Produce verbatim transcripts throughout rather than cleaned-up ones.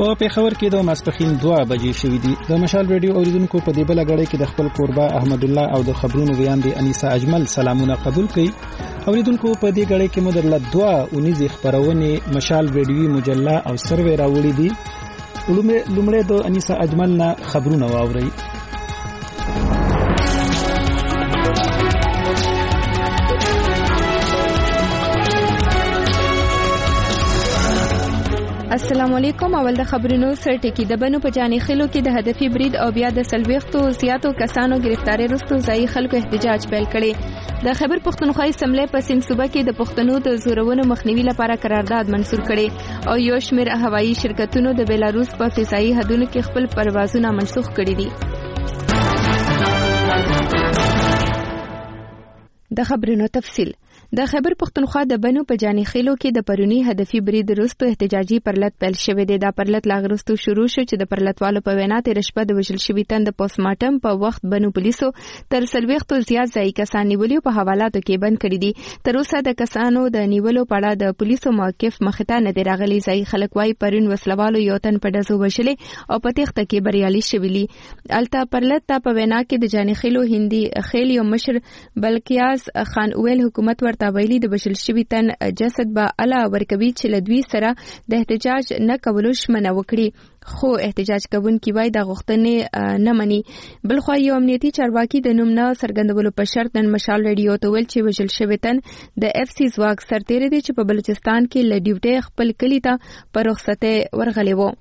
په پیښور کې د ماسپخین دوه بجې شوې دي. د مشال ریډیو اوریدونکو په دې بل غړې کې د خپل قربا احمد الله او د خبرونو ویاندې انیسا اجمل سلامونه قبول کړي. اوریدونکو په دې غړې کې مدرله دوه اونیزې خبرونه مشال ریډیوي مجله او سروې راوړي دي. لومړی د انیسا اجمل نه خبرونه واوري. السلام علیکم. اول د خبرونو سره ټکی د بنو په جاني خلو کې د هدفي برید او بیا د سلويختو زیاتو کسانو گرفتاری وروسته ځای خلکو احتجاج پیل کړي. د خیبر پښتونخوا اسمبلی په سیند صوبه کې د پښتنو د زورونو مخنیوي لپاره قرارداد منسور کړي او یو شمېر هوایي شرکتونو د بیلاروس په فضایي حدودو کې خپل پروازونه منسوخ کړي دي. د خبرونو تفصیل. د خیبر پښتونخوا د بنو په جاني خیلو کې د پرونی هدفي برید وروسته احتجاجي پرلط پیل شوې ده. دا پرلط لاغرستو شروع شو چې د پرلطوالو په وینا تیر شپه د وژل شوي تن د پوسټ مارټم په وخت بنو پولیسو تر سلويختو زیات ځای کسان نیولي په حوالاتو کې بند کړي دي. تر اوسه د کسانو د نیولو په اړه د پولیسو موقف مخته نه دی راغلی. ځای خلک وايي پرون وسلوالو یو تن په ډزو وژلې او په تخته کې بریالي شویلی. الته پرلط ته په وینا کې د جاني خیلو هندي خیل یو مشر بلقیاس خان اویل حکومت ورته ویلي د بشل شوي تن جسد به الا ورکوي چې لدوی سره د احتجاج نه کولو شمنه وکړي، خو احتجاج کوونکي وایي د غوښتنې نه مني. بلخو یو امنیتي چارواکي د نوم نه څرګندولو په شرط نن مشال ریډیو ته ویل چې وژل شوی تن د اف سی ځواک سرتیری دی چې په بلوچستان کې له ډیوټي خپل کلی ته په رخصته ورغلی وو.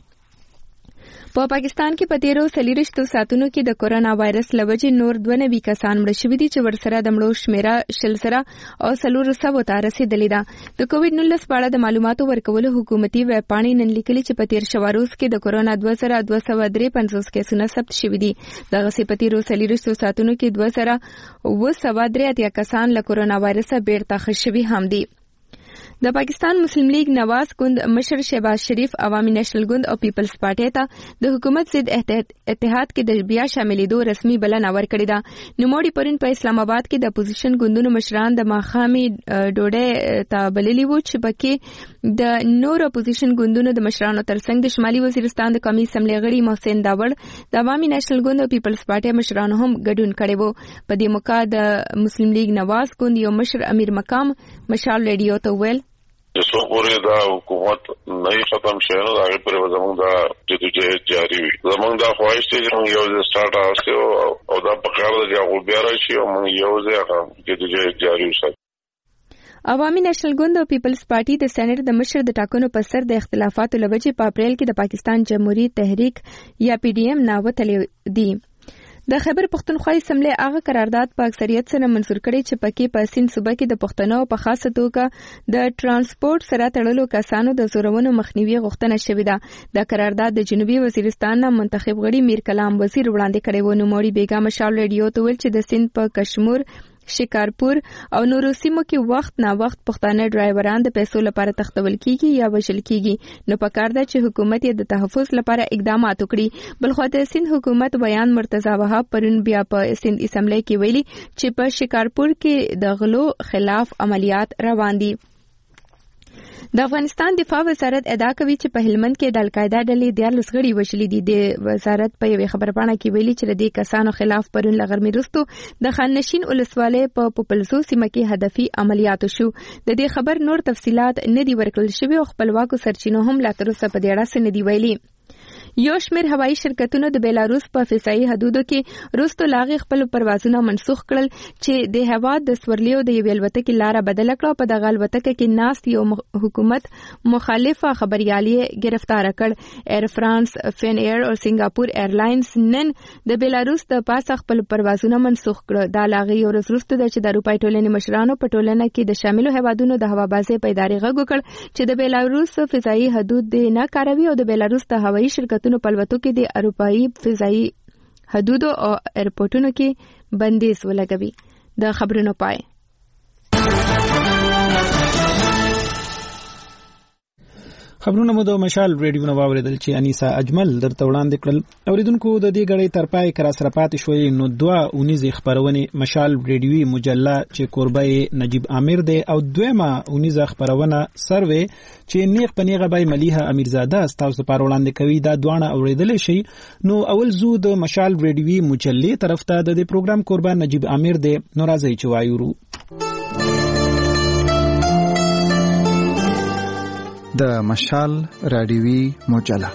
په پاکستان کې په تیرو سلیریشتو ساتونو کې د کورونا وایرس لوجې نور دوه نوي کسان مړ شوي دي چې ورسره د مړو شمیره شل سره او څلور سوو ته رسیدلې ده. د کووډ نولس په اړه د معلوماتو ورکولو حکومتي ویب پاڼې نن لیکلي چې په تیر شوه روز کې د کورونا دوه زره دوه سوه درې پنځوس کیسونه ثبت شوي دي. دغسې په تیرو سلیریشتو ساتونو کې دوه زره اوه سوه درې اتیا کسان له کورونا وایرسه بیرته ښه شوي هم دي. د پاکستان مسلم لیگ نواز ګوند مشر شهباز شریف عوامي نېشنل ګوند او پیپلز پارټي ته د حکومت ضد اتحاد کې د بیا شاملېدو رسمي بلنه ورکړې ده. نوموړي پرون په اسلام آباد کې د اپوزیشن ګوندونو مشران د ماښامي ډوډۍ ته بللي وو چې پکې د نور اپوزیشن ګوندونو د مشرانو ترڅنګ د شمالي وزیرستان د قومي اسمبلی غړي محسن داوړ د عوامي نېشنل ګوند او پیپلز پارټي مشرانو هم ګډون کړی وو. په دې موقع د مسلم لیگ نواز ګوند یو مشر امیر مقام مشال ریډیو ته ویل جسو پورې دا حکومت نه ختم شي نو هغه پر زمونږ دا جدوجہد جاری وي. زمونږ دا خواهش دی چې موږ یو ځای سٹارټ اوسو او دا په کار دی چې بیا راشي او موږ یو ځای هغه جدوجہد جاری وساتو. عوامي نېشنل ګوند او پیپلز پارټي د سېنات د مشر د ټاکنو په سر د اختلافاتو لوجې په اپریل کې د پاکستان جمهوریت تحریک یا پی ډی ایم نه وتلې دي. د خیبر پښتونخوا اسمبلی هغه قرارداد په اکثریت سره منسور کړي چې پکې په سیند صوبه کې د پښتنو په خاصه توګه د ترانسپورت سره تړلو کسانو د زورونو مخنیوي غوښتنه شوې ده. د قرارداد د جنوبي وزیرستان نه منتخب غړي میر کلام وزیر وړاندې کړی و. نوموړي بیګا مشال ریډیو ته ویل چې د سیند په کشمور شکارپور او نورو سیمو کې وخت نا وخت پښتانه ډرایوران د پیسو لپاره تختول کیږي یا وژل کیږي، نو پکار ده چې حکومت یې د تحفظ لپاره اقدامات وکړي. بلخو د سیند حکومت بیان مرتضی وهاب پرون بیا په سیند اسمبلی کې ویلي چې په شکارپور کې د غلو خلاف عملیات روان دي. د افغانستان دفاع وزارت ادعا کوي چې په هلمند کې د القاعده ډلې دیارلس غړي وژلي دي. د وزارت په یوې خبرپاڼه کې ویلي چې د دې کسانو خلاف پرون له غرمې وروسته د خانشین ولسوالۍ په پوپلزو سیمه کې هدفي عملیات وشو. د دې خبر نور تفصيلات نه دي ورکړل شوي او خپلواکو سرچینو هم لا تر اوسه په دې اړه څه نه دي ویلي. یو شمېر هوایي شرکتونو د بیلاروس په فضایي حدودو کې وروسته لاغې خپل پروازونه منسوخ کړل چې د هوا د سورلیو د یوې الوتکې لاره بدله کړه. په دغه الوتکه کې ناست یو حکومت مخالفه خبريال یې گرفتار کړ. ایر فرانس، فین ایر او سنگاپور ایرلاینز نن د بیلاروس د پاسه خپل پروازونه منسوخ کړ. دا لاغې یو ورځ وروسته د چې د اروپای ټولنې مشرانو په ټولنه کې د شاملو هیوادونو د هوابازۍ په ادارې غږ وکړ چې د بیلاروس فضایي حدود د نه کاروي او د بیلاروس د هوایي شرکتونو په الوتکو کې د اروپایي فضایي حدودو او ایرپورټونو کې بندیز ولګوي. د خبرونو پای. خبرونه مو د مشال ریډیو نو واوریدل چې انیسا اجمل درته وړاندې کړل. اوریدونکو د دې غړې ترپای کرا سره پاتې شوې نو دوا اونیزه خبرونه مشال ریډیوي مجله چې کوربه نجیب عامر دی او دویمه اونیزه خبرونه سروي چې نیغ پنیغه بای ملیحه امیرزاده تاسو لپاره وړاندې کوي. دا دوانه اوریدل شي. نو اول زو د مشال ریډیوي مجلې طرف ته د پروګرام کوربه نجیب عامر دی. نو راځي چې وایو د مشال رادیوي مجله.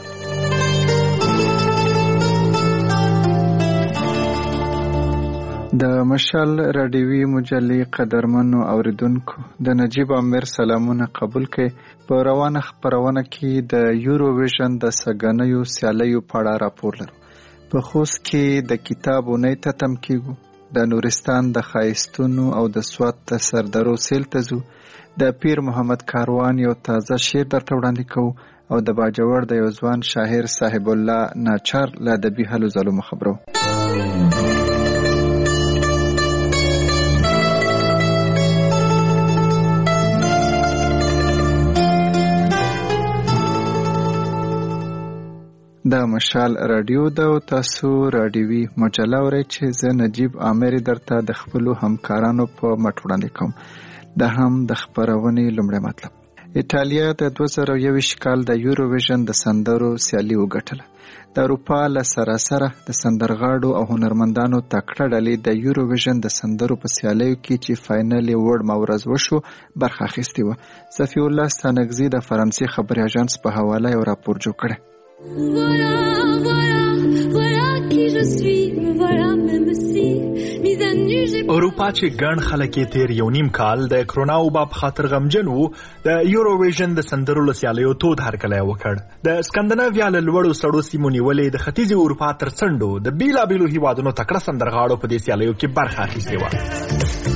د مشال رادیوي مجلې قدرمنو اوریدونکو د نجیب عامر سلامونه قبول کړئ. په روانه خبرونه کې د یورو ویژن د سګنیو سیالیو په اړه راپور لرو. په خوست کې د کتابونې تتم کېږو. د نورستان د خایستونو او د سوات د سردرو سیل ته ځو. د پیر محمد کاروان یو تازه شعر درته وړاندې کوو او د باجوړ د یو ځوان شاعر صاحب الله ناچار له ادبي هلو ځلو خبرو. د مشال رادیو د تاسو رادیوي مجله ورې چې زه نجیب عامر درته د خپل همکارانو په مټ وړاندې کوم. د هم د خبرونې لومړی مطلب. ایټالیا د دوه زره یوویشت کال د یورو ویژن د سندرو سیالي وګټله. د اروپا له سراسره د سندرغاړو او هنرمندانو تکړه ډلې د یورو ویژن د سندرو په سیالیو کې چې فاینل یې وړ مورز وشو برخه اخیستې وه. صفی الله ستانکزي د فرانسې خبري اژانس په حواله یو راپور جوړ کړی. اروپا چې ګڼ خلک یې تیر یو نیم کال د کرونا وبا په خاطر غمجن وو، د یوروویژن د سندرو له سیالیو تود هرکلی وکړ. د اسکندناویا له لوړو سړو سیمو نیولې د ختیځې اروپا تر څنډو د بیلابیلو هیوادونو تکړه سندرغاړو په دې سیالیو کې برخه اخیستې وه.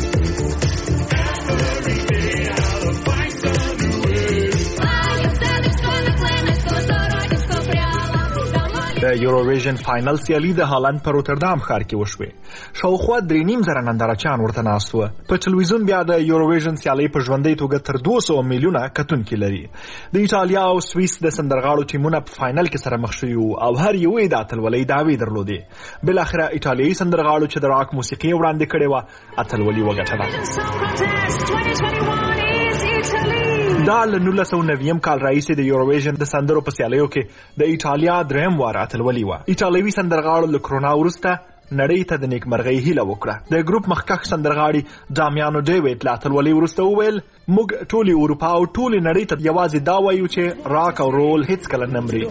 د یوروویژن فاینل سیالي د هالند په روتردام ښار کې وشوې. شاوخوا درې نیم زره نندارچیان ورته ناست وه. په ټلویزیون بیا د یوروویژن سیالۍ په ژوندۍ توګه تر دوه سوه میلیونه کتونکي لري. د ایټالیا او سویس د سندرغاړو ټیمونه په فاینل کې سره مخ شوي وو او هر یو یې د اتلولۍ دعوې درلودې. بالاخره ایټالیایي سندرغاړو چې د راک موسیقي یې وړاندې کړې وه اتلولي وګټله. دا له نولس سوه نوي کال راهیسې د یوروویژن د سندرو په سیالیو کې د ایټالیا دریم وار اتلولي وه. ایټالوي سندرغاړو له کرونا وروسته نړۍ ته د نیکمرغۍ هیله وکړه. د ګروپ مخکښ سندرغاړي ډامیانو ډیویډ له اتلولۍ وروسته وویل موږ ټولې اروپا او ټولې نړۍ ته یوازې دا وایو چې راک او رول هیڅکله نه مري.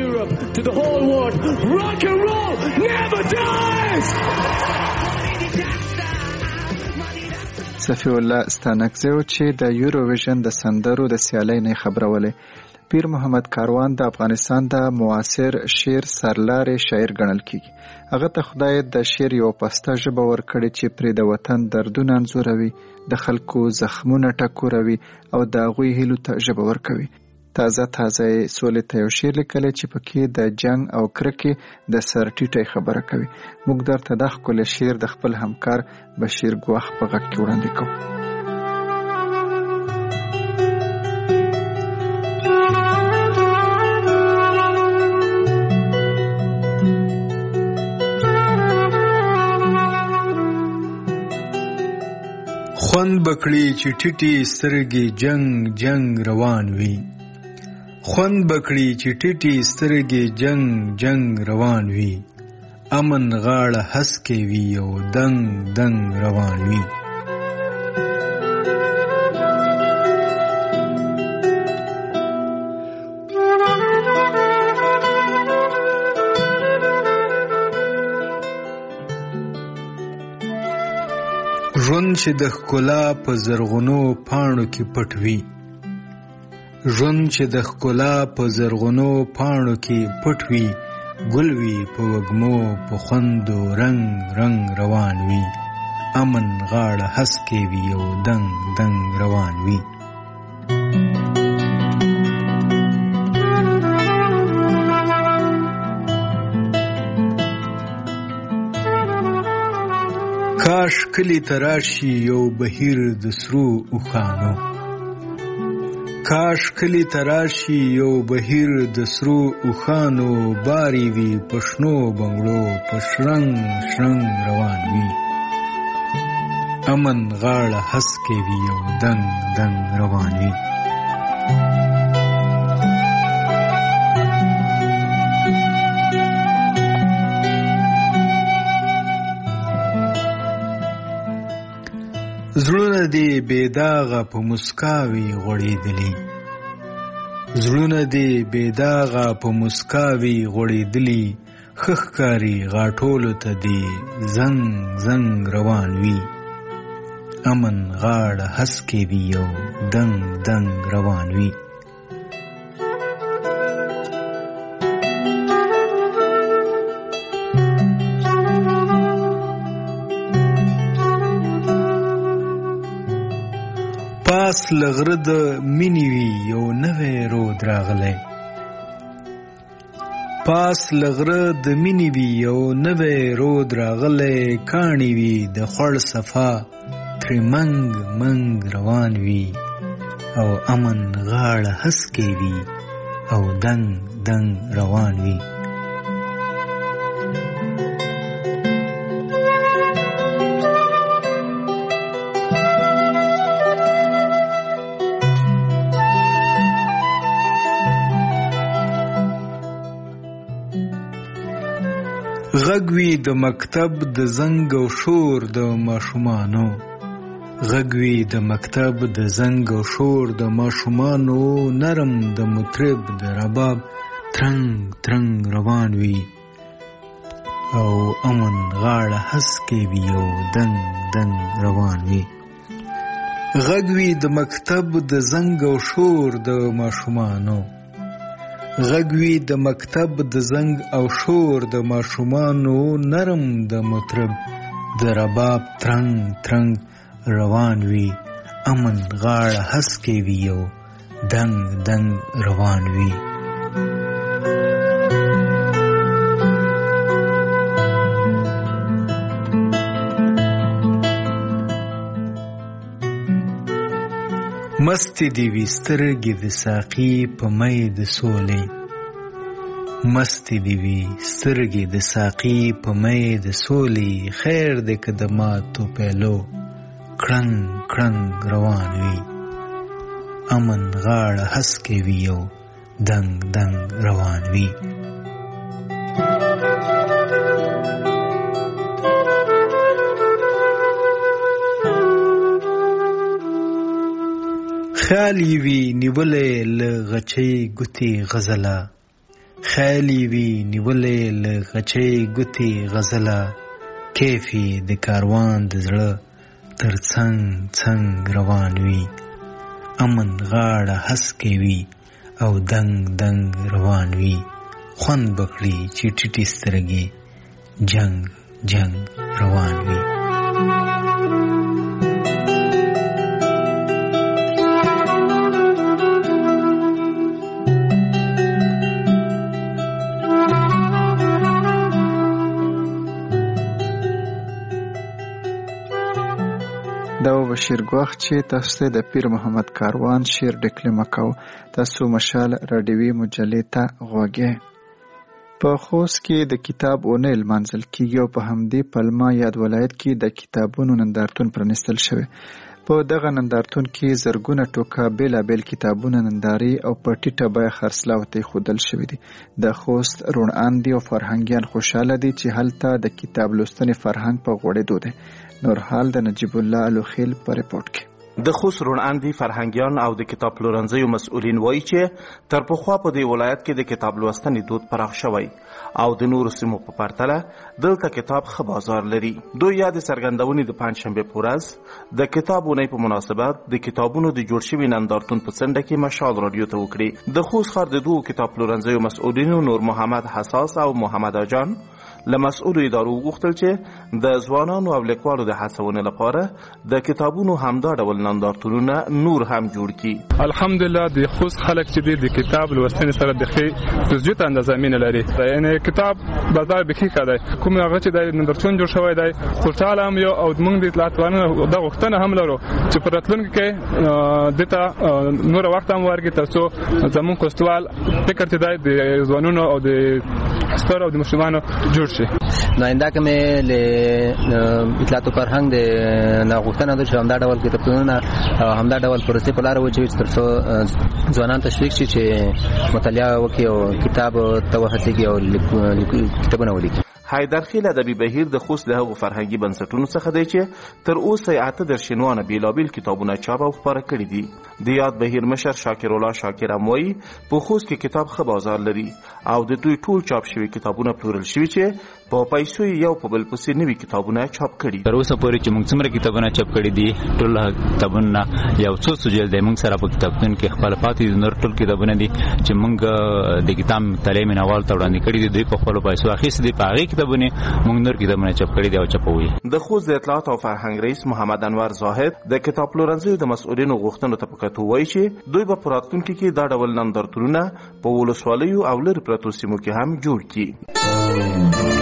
صفی الله ستانکزی چې د یوروویژن د سندرو د سیالۍ نه خبرولې. پیر محمد کاروان د افغانستان د معاصر شعر سرلارې شاعر ګڼل کیږي. هغه ته خدای د شعر یو پسته ژبه ورکړې چې پرې د وطن دردونه انځوروي، د خلکو زخمونه ټکوروي او د هغوی هیلو ته ژبه ورکوي. تازه تازه سولې ته یو شعر لیکلی چې پکې د جنگ او کرکې د سر ټیټۍ خبره کوي. موږ درته دا ښکلی شعر د خپل همکار بشیر ګواخ په غږ کې وړاندې کوو. خوند بکړي چې ټیټي سترګې جنگ جنگ روان وي، خوند بکړي چې ټیټي سترګې جنگ جنگ روان وي، امن غاړه هسکې وي او دنګ دنګ روان وي. ژوند چې د ښکلا په زرغونو پاڼو کې پټ وي، ژوند چې د ښکلا په زرغونو پاڼو کې پټ وي، ګل وي په وږمو په خوندو رنگ رنگ روان وي، امن غاړه هسکې وي او دنګ دنګ روان وي. کاش کلی تراشی یو بهیر د سرو اوخانو، کاش کلی تراشی یو بهیر د سرو اوخانو باری وی پښنو بنگلو پشرنګ شرنګ روان وی امن غاړه هسکې وی یو دنګ دنګ روان وی زړونه دې بېداغه په مسکاوي غوړېدلي زړونه دې بېداغه په مسکاوي غوړېدلي ښه ښکاري غاټولو ته دې زنګ زنګ روان وي امن غاړه هسکې وي یو دنګ دنګ روان وي پاس لغره د مینې وي یو نوی رود راغلی پاس لغره د مینې وي یو نوی رود راغلی کاڼي وي د خوړ صفا ترې منګ منګ روان وي او امن غاړه هسکې وي او دنګ دنګ روان وي غږ وي د مکتب د زنګ او شور د ماشومانو غږ وي د مکتب د زنګ او شور د ماشومانو نرم د مطرب د رباب ترنګ ترنګ روان وي او امن غاړه هسکې وي او دنګ دنګ روان وي غږ وي د مکتب د زنګ او شور د ماشومانو غږ وي د مکتب د زنګ او شور د ماشومانو نرم د مطرب د رباب ترنګ ترنګ روان وي امن غاړه هسکې وي او دنګ دنګ روان وي مستی دی وی سترګې د ساقي په مې د سولې مستی دی وی سترګې د ساقي په مې د سولې خیر دې که د ماتو پیلو کړنګ کړنګ روان وي امن غاړه هسکې وي او دنګ دنګ روان وي خیالی وی نیولې له غچې ګوتې غزله خیالی وی نیولې له غچې ګوتې غزله کیفی د کاروان د زړه تر څنګ څنګ روان وي امن غاړه هسکې وي او دنګ دنګ روان وي خوند بکړي چې ټیټې سترګې جنگ جنگ روان وي دا و بشیر ګواخ چې تاسو د پیر محمد کاروان شعر ډکلمه کو تاسو مشال راډیوي مجلې ته غوږی په خوست کې د کتاب اونۍ لمانځل کیږي او په همدې پلمه یاد ولایت کې د کتابونو نندارتون پرانیستل شوی په دغه نندارتون کې زرګونه ټوکه بېلابېل کتابونه ننداري او په ټیټه بیه خرڅلاو ته ایښودل شوي دي د خوست روڼ اندي او فرهنګیان خوشحاله دي چې هلته د کتاب لوستنې فرهنګ په غوړېدو دی نور حال د نجیب الله الوخیل په ریپورت کې د خوست روڼ اندي فرهنګیان او د کتاب پلورنځیو مسؤلین وایي چې تر پخوا په دې ولایت کې د کتاب لوستنې دود پراخ شوی او د نورو سیمو په پرتله دلته کتاب ښه بازار لري دوی یا د څرګندونې د پنجشنبې په ورځ د کتاب اونۍ په مناسبت د کتابونو د جوړ شوي نندارتون په څنډه کې مشال راډیو ته وکړي د خوست ښار د دوو کتاب پلورنځیو مسؤلینو نور محمد حساس او محمد اجان له مسؤلو ادارو وغوښتل چې د ځوانانو او لیکوالو د هڅونې لپاره د کتابونو همدا ډول نندارتونونه نور هم جوړ کړي. الحمدلله د خوست خلک چې د کتاب لوستنې سره د ښې تسجیل اندازه مینه لري. یعنی کتاب بازار به کې کړای کوم هغه چې د نندارتون جوړ شوی دی خوشاله هم یو او موږ د اطلاعاتو د غوښتنه هم لرو چې په راتلونکي کې دته نور وخت هم ورګي تاسو زمون کوستوال فکر ته دی د ځوانونو او د ستر او د مشرانو جوړ شي. نو انده کې مې له اطلاعات او فرهنګ د نغښتنه د همدا ډول کتابونه همدا ډول پروسې په لار و چې ترڅو ځوانان تشویق شي چې مطالعه وکړي او کتاب ته وهڅېږي او کتابونه ولیکي. حیدرخیل ادبي بهیر د خوست د هغو فرهنګي بنسټونو څخه دی چې تر اوسه یې اته دېرش شینوانه بېلابېل کتابونه چاپ او خپاره کړي دي. د یاد بهیر مشر شاکر الله شاکر هم وایي په خوست کې کتاب ښه بازار لري او د دوی ټول چاپ شوي کتابونه پلورل شوي چې په پیسو یو په بل پسې نوي کتابونه چاپ کړي. تر اوسه پورې چې موږ څومره کتابونه چاپ کړي دي ټول کتابونه یو څو سجل دی موږ سره په کتابتون کې خپل پاتې دي. نور ټول کتابونه دي چې موږ د کتاب مطالعې مینوال ته وړاندې کړي دي. دوی په خپلو پیسو اخیستي دي. په هغې کتابونه موږ نور کتابونه چاپ کړي دي او چاپوي. د خوست د اطلاعات او فرهنګ رئیس محمد انور زاهد د کتاب پلورنځیو د مسؤلینو غوښتنو ته په کتو وایي چې دوی به په راتلونکي کې دا ډول نندارتونونه په ولسوالیو او لرې پرتو سیمو کې هم جوړ کړي.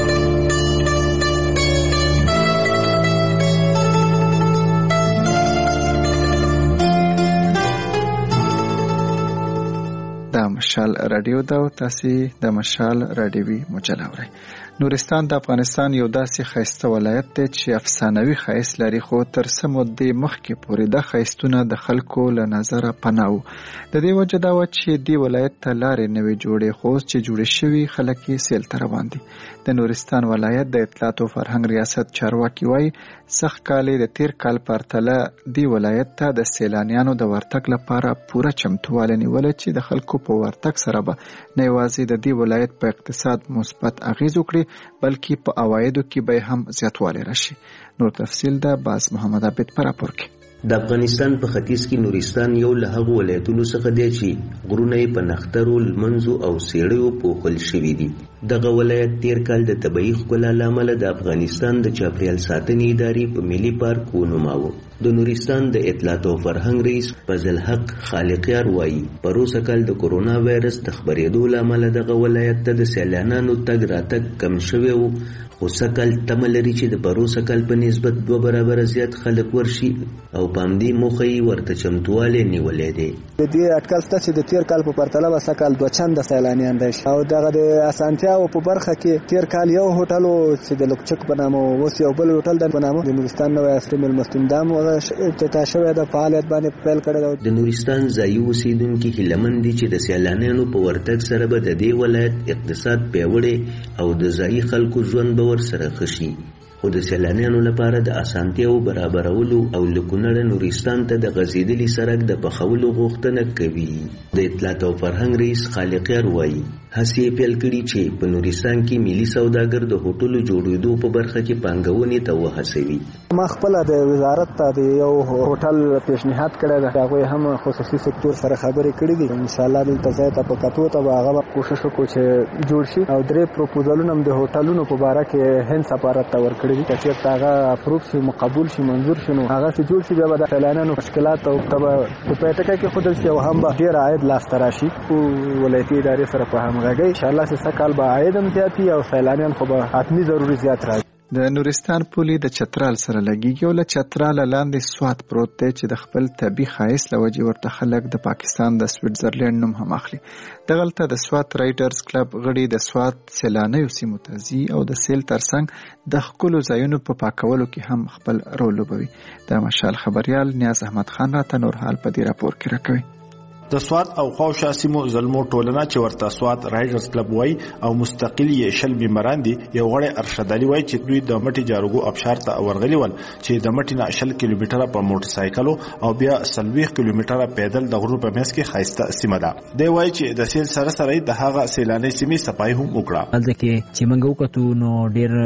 د مشال رادیو دا او تاسو د مشال رادیوي مجله اورئ. نورستان د افغانستان یو داسې ښایسته ولایت دی چې افسانوي ښایست لري، خو تر څه مودې مخکې پورې دا ښایستونه د خلکو له نظره پناه وو. د دې وجه دا وه چې دې ولایت ته لارې نه وې جوړې، خو اوس چې جوړې شوي خلک یې سیل ته روان دي. د نورستان ولایت د اطلاعات او فرهنګ ریاست چارواکي وایي سخت کال د تیر کال پرتله دې ولایت ته د سیلانیانو د ورتګ لپاره پوره چمتووالی نیولی چې د خلکو په ورتګ سره به نه یوازې د دې ولایت په اقتصاد مثبت اغیز وکړي بلکې په عوایدو کې به هم زیاتوالی راشي. نور تفصیل ده باز محمد عبد پر راپور کې. د افغانستان په ختیځ کې نورستان یو له هغو ولایتونو څخه دی چې غرونه یې په نښترو، لمنځو او څېړیو پوښل شوي دي. دغه ولایت تیر کال د طبیعي ښکلا له امله د افغانستان د چاپیریال ساتنې ادارې په ملي پارک ونوماوه. د نورستان د اطلاعات او فرهنګ رئیس فضل حق خالقیار وایي پروسه کال د کورونا وایرس د خپرېدو له امله دغه ولایت ته د سیلانیانو تګ راتګ کم شوی و، خو سږ کال تمه لري چې د پروسه کال په نسبت دوه برابره زیات خلک ورشي او په همدې موخه یې ورته چمتووالی نیولی دی. د دې اټکل شته چې د تیر کال په پرتله به سږ کال دوه چنده سیلانیان راشي او دغه د اسانتیاو په برخه کې تیر کال یو هوټل چې د لوکچک په نامه اوس یو بل هوټل د په نامه د نورستان نوی عصري مېلمستون دا هم افتتاح شوی ده، فعالیت باندې پیل کړی ده. د نورستان ځایي اوسېدونکي هیلهمند دي چې د سیلانیانو په ورتګ سره به د دې ولایت اقتصاد پیاوړی او د ځایي خلکو ژوند به ورسره ښه شي. خو د سیلانیانو لپاره د اسانتیاو برابرولو او له کونړه نورستان ته د غځېدلي سړک د پخولو غوښتنه کوي. د اطلاعات او فرهنګ رئیس خالقیار وایي هڅې یې پیل کړي چې په نورستان کې ملي سوداګر د هوټلو جوړېدو په برخه کې پانګونې ته وهڅوي. ما خپله د وزارت ته د یو هوټل پیشنهاد کړی ده، هغوی هم خصوصي سکتور سره خبرې کړي دي. انشاءالله دلته ځای ته په کتو ته به هغه کوشش وکړو چې جوړ شي او درې پروپوزلونه هم د هوټلونو په باره کې هند سفارت ته ورکړي دي. که چېرته هغه اپروف شي، مقبول شي، منظور شي، نو هغه چې جوړ شي بیا به د سیلانیانو مشکلات او ته به په پیټکه کې ښودل شي او هم به ډېر عاید لاسته راشي. ولایتي ادارې سره په همغږۍ انشاءالله چې سږ کال به عاید هم زیات وي او سیلانیان خو به حتمي ضروري زیات راځي. د نورستان پولې د چترال سره لګیږي او له چتراله لاندې سوات پروت دی چې د خپل طبي ښایست له وجې ورته خلک د پاکستان د سویټزرلینډ نوم هم اخلي. دغلته د سوات رایډرز کلب غړي د سوات سیلانیو سیمو ته ځي او د سیل ترڅنګ د ښکلو ځایونو په پاکولو کې هم خپل رول لوبوي. د مشال خبریال نیاز احمد خان راته نور حال په دې راپور کې راکوي. د سوات او خواوشا سیمو زلمو ټولنه چې ورته سوات رایډرز کلب وای او مستقل یې شل بیماران دي، یو غړی ارشد علي وای چې دوی د مټي جارګو ابشار ته ورغلي ول چې د مټي نه شل کیلومتره په موټر سایکل او بیا سلويخ کیلومتره پیدل د غرو په مېس کې خایسته سیمه ده. دی وای چې د سیل سره سره د هغه سیلاني سیمې صفای هم وکړه. ځکه چې موږ وکړو نو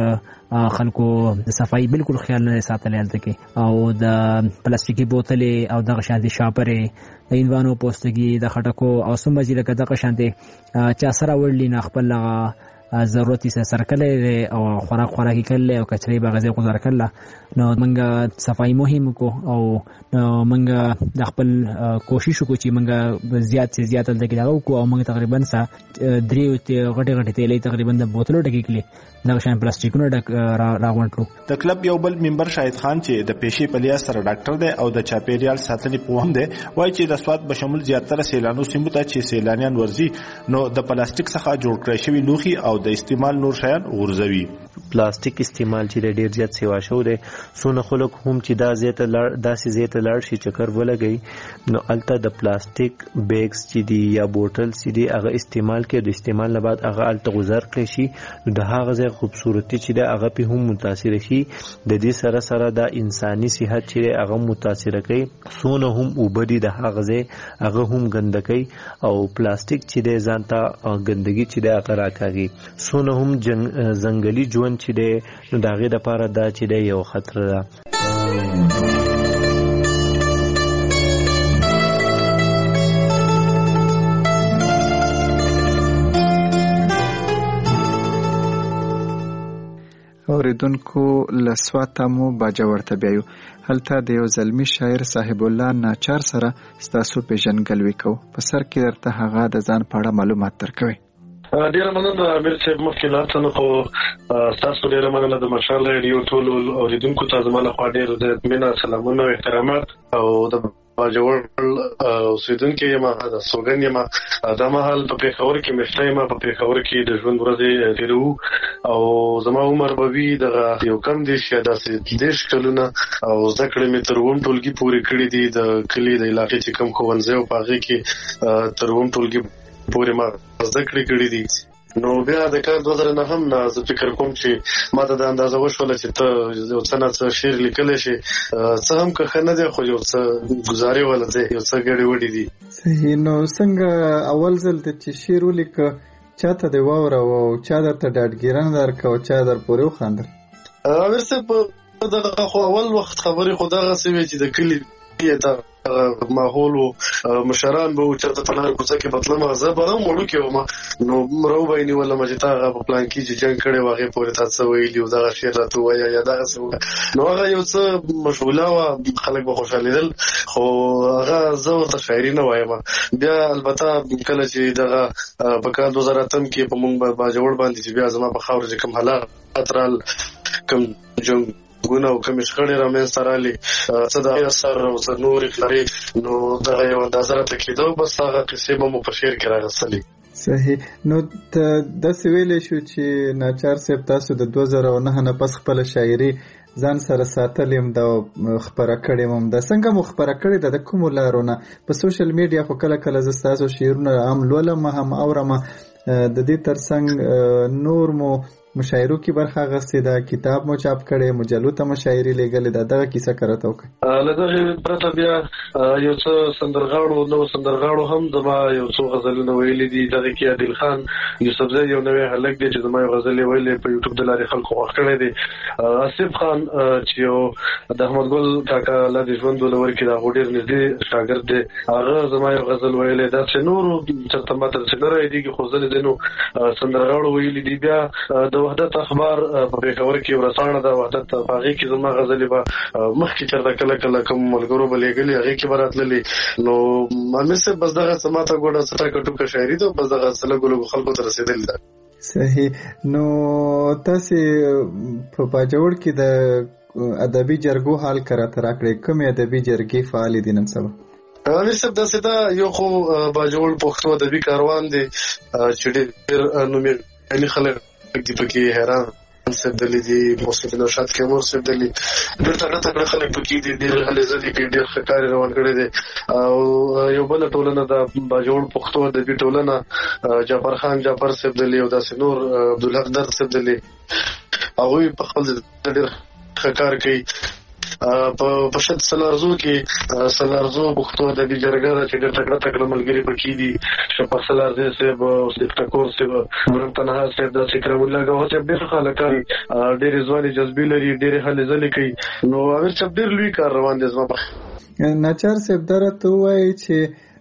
ډیر خلکو د صفای بالکل خیال نه ساتل ځکه او د پلاستیکي بوتلې او د شاندي شاپره د انوانو پوستګي د خټکو او سمجي لکه دغه شانتي چا سره وړلی نه خپل ضرورت یې سرکلې او خوراک خوراکي کړل او کچري بغزه گزار کړل نو موږ صفای مهم کو او موږ د خپل کوشش وکړو چې موږ زیات سے زیات د کېداو کو او موږ تقریبا سا درې غټه غټه تیلې تقریبا د بوتلو ډکې کړې دا شان پلاستیکونو ډک راغونټلو د کلب یو بل ممبر شاهد خان چې د پیشي په لیاس سره ډاکټر دی او د چاپیریال ساتنې په هم دی وایي چې د سواد به شمول زیاتره سیلانو سیمو ته چې سیلانیان ورځي نو د پلاستیک څخه جوړ کړی شوی لوښي او د استعمال نور شیان غورځوي. پلاستیک استعمال چې ډیر زیات سیوا شو دی سونه خلک هم چې دا زیات لړ داسې زیات لړ شي چکر ولګي نو الته د پلاستیک بیگز چې دی یا بوتل چې دی هغه استعمال کې د استعمال نه بعد هغه الته گزار کړي شي نو د هغه ځای خوبصورتي چې دی هغه په هم متاثر شي د دې سره سره د انساني صحت چې هغه متاثر کوي سونه هم وبدي د هغه ځای هغه هم ګندګي او پلاستیک چې دی ځانته ګندګي چې دی هغه راکاږي سونه هم ځنګلي ژوند چې دی نو د هغې دپاره دا چې دی یو خطر ده. اوریدونکو له سواته مو باجوړ ته بیایو. هلته د یو زلمی شاعر صاحب الله ناچار سره ستاسو پیژنګلوي کوو. په سر کې درته هغه د ځان په اړه معلومات درکوي. ډیره مننه امیر صاحب مخکې لاته نو خو تاسو ډیره مننه د مشال ریډیو ټول اوریدونکو ته زما له خوا ډیر د مینه سلامونه او احترامات او د باجوړ اوسیدونکو یم د سوګن یم دا مهال په پیښور کې مشته یم په پیښور کې د ژوند ورځې تیرو او زما عمر به وي دغه یو کم دي چې داسې دیش کلونه او زده کړې مې تر اووم ټولګي پورې کړي دي د کلي د علاقې چې کوم ښوونځی او په هغې کې تر اووم ټولګي پورې ما زده کړې کړي دي نو بیا د کال دوه زره نهم نه زه فکر کوم چې ما ته د اندازه وشوله چې ته یو څه نه څه شعر لیکلی شي څه هم که ښه نه دی خو یو څه ګزارې وله دی یو څه ګډې وډې دي. صحیح. نو څنګه اول ځل ته چې شعر ولیکه چا ته دې واوروه او چا درته ډاډګیرنه درکړه او چا در پورې وخندل؟ امیر صاحب دغه خو اول وخت خبرې خو دغسې وې چې د کلي ماحول و مشران به چرته په لار کوڅه کې بتلم زه به هم وړوکی وم نو مرو به یې نیولم چې تا هغه په پلان کې چې جنګ کړی و هغې پورې تا څه ویلي و دغه شعر راته ووایه یا دغسې وکړه نو هغه یو څه مشغوله وه خلک به خوشحالېدل خو هغه زه ورته شاعري نه وایم. بیا البته کله چې دغه په کال دوه زره اتم کې په مونږ باجوړ باندې چې بیا زما په خاوره چې کوم حالات رال کوم جنګ ګونه او کومې شخړې رامنځته رالې څه د اثر او څه نورې کړرې نو دغه یو اندازه راته کېده بس هغه قصې به مو په شعر کې راغستلې. صحیح. نو ته داسې ویلی شو چې ناچار صاحب تاسو د دوه زره نهه نه پس خپله شاعري ځان سره ساتلې یم دا خپره کړې یم دا څنګه مو خپره کړې ده د کومو لارو نه؟ په سوشل میډیا خو کله کله زه ستاسو شعرونه هم لولم هم اورم د دې ترڅنګ نور مو مشاعرو کې برخه اخیستې ده کتاب مو چاپ کړی مجلو ته مشاعرې لیږلې ده دغه کیسه راته وکړئ. له دغې پرته بیا یو څه سندرغاړو نو سندرغاړو هم زما یو څو غزلونه ویلي دي دغې کې عادل خان یوسفزی یو نوی هلک دی چې زما یو غزل یې ویلې په یوټیوب د لارې خلکو خوښ کړی دی. آصف خان چې یو د احمد ګل کاکا الله دې ژوند ولور کړي د هغو ډېر نږدې شاګرد دی هغه زما یو غزل ویلی داسې نورو چېرته ماته داسې نه رایدېږي خو ځینې ځینو سندرغاړو ویلي دي. بیا د وحدت اخبار په پیښور کې یو رسانه ده وحدت په هغې کې زما غزلې به مخکې چېرته کله کله کوم ملګرو به لیږلي هغې کې به راتللې نو امیر صاحب بس دغه څه ماته ګوډه څه ټاکه ټوکه شاعري ده بس دغه څه لږو لږو خلکو ته رسېدلې ده. صحیح. نو تاسې په باجوړ کې د ادبي جرګو حال که راته راکړئ کومې ادبي جرګې فعالې دي نن سبا؟ امیر صاحب داسې ده یو خو باجوړ پښتو ادبي کاروان دی چې ډېر نومیالي خلک دي پکې حیران صاحب دلی دي موسیقي نوشاد کیمور صاحب دلی ډېر تکړه تکړه خلک پکې دي ډېر هلې ځلې کوي ډېر ښه کار یې روان کړی دی او یو بله ټولنه ده باجوړ پښتو ادبي ټولنه جعفر خان جعفر صاحب دلی او داسې نور عبدالحق درد صاحب دلی هغوی په خپل ډېر ښه کار کوي. په شد سلارزو کې سلارزو پښتو ادبي جرګه ده چې ډېر تکړه تکړه ملګري پکې دي شفاق سلارزی صاحب صدیق ټکور صاحب مرم تنها صاحب د اکرام الله ګوهر صاحب ډېر ښه هلکان ډېرې ځوانې جذبې لري ډېرې هلې ځلې کوي نو امیر صاحب ډېر لوی کار روان دی زما په ناچار صاحب دا راته ووایي چې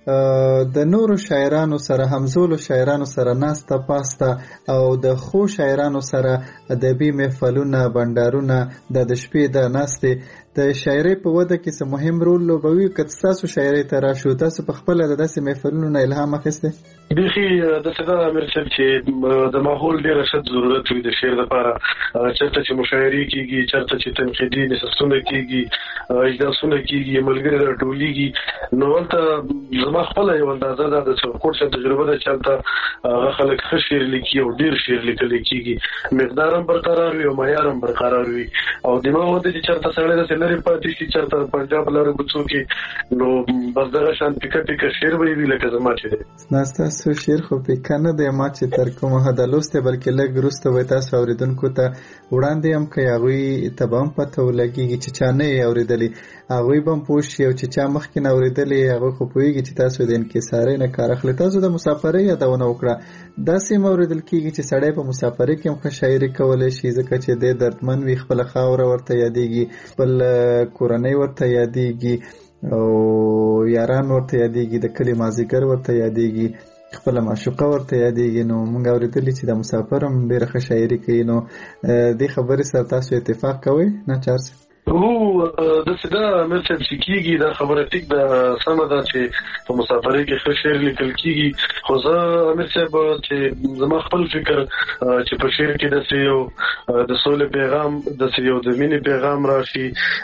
د نورو شاعرانو سره همزولو شاعرانو سره ناسته پاسته او د خو شاعرانو سره ادبي محفلونه بندرونه د شپې د ناستې د شاعرۍ په وده کې څه مهم رول لوبوي که تاسو شاعرۍ ته راشو تاسو په خپل د داسې محفلونو نه الهام اخیسته بيخي د څه د امیر صاحب چې د ماحول ډیر شت ضرورت وي د شعر لپاره چرته چې مشاعري کیږي چرته چې تنقیدي نصونه کیږي اجلاسونه کیږي ملګری راټولېږي نو ولته زما خپل یو اندازه ده د څوکوټ څخه تجربه ده چې هغه خلک ښه شعر لیکي او ډیر شعر لیکل کیږي مقدار هم برقرار وي او معیار هم برقرار وي او دماغ ته چې چرته سړی د لري پاتې شي چرته پنجاب لاره کوڅو کې نو بس دغه شان پیکا پیکا شعر وي لکه زما چې ناسته سو شعر خو پیکا نه دی ما چې تر کومه حد لوسته بلکې لږ وروسته وای تاسو اوریدونکو ته وړاندې هم کوي هغوی ته به هم پته ولګېږي چې چا نه یې اورېدلي هغوی به هم پوه شي او چې چا مخکې نه اورېدلي هغوی خو پوهېږي چې تاسو د انکسارۍ نه کار اخلي تاسو د مسافرۍ یادونه وکړه داسې هم اورېدل کېږي چې سړی په مسافرۍ کې هم ښه شاعري کولی شي ځکه چې دی دردمن وي خپله خاوره ورته یادېږي خپل کورنۍ ورته یادېږي او یاران ورته یادېږي د کلي مازدیګر ورته یادېږي خپل معشوقه ورته یادېږي نو موږ اورېدلي چې د مسافر هم ډېره ښه شاعري کوي نو دې خبرې سره تاسو اتفاق کوئ نه چارس هو د سدا مثل چې کیږي دا خبره ټیک د سم ده چې په مسافرۍ کې ښه شعر لیکل کیږي خو زه امیر صاحب چې زما خپل فکر چې په شعر کې د یو د سولې پیغام د یو د مینې پیغام راشي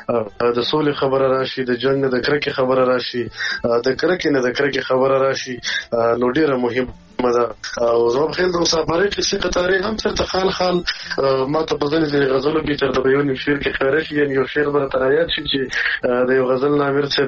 د سولې خبره راشي د جنگ د کرکې خبره راشي د کرکې نه د کرکې خبره راشي نو ډیره مهم مده او زما په خیال د مسافرۍ کې قطارې هم تر خال خال ما ته په ځینې ځینې غزلو کې تر د بیان شعر کې خیره شي یعنی یو شعر به تر آیات شي چې د یو غزل نامیر صاحب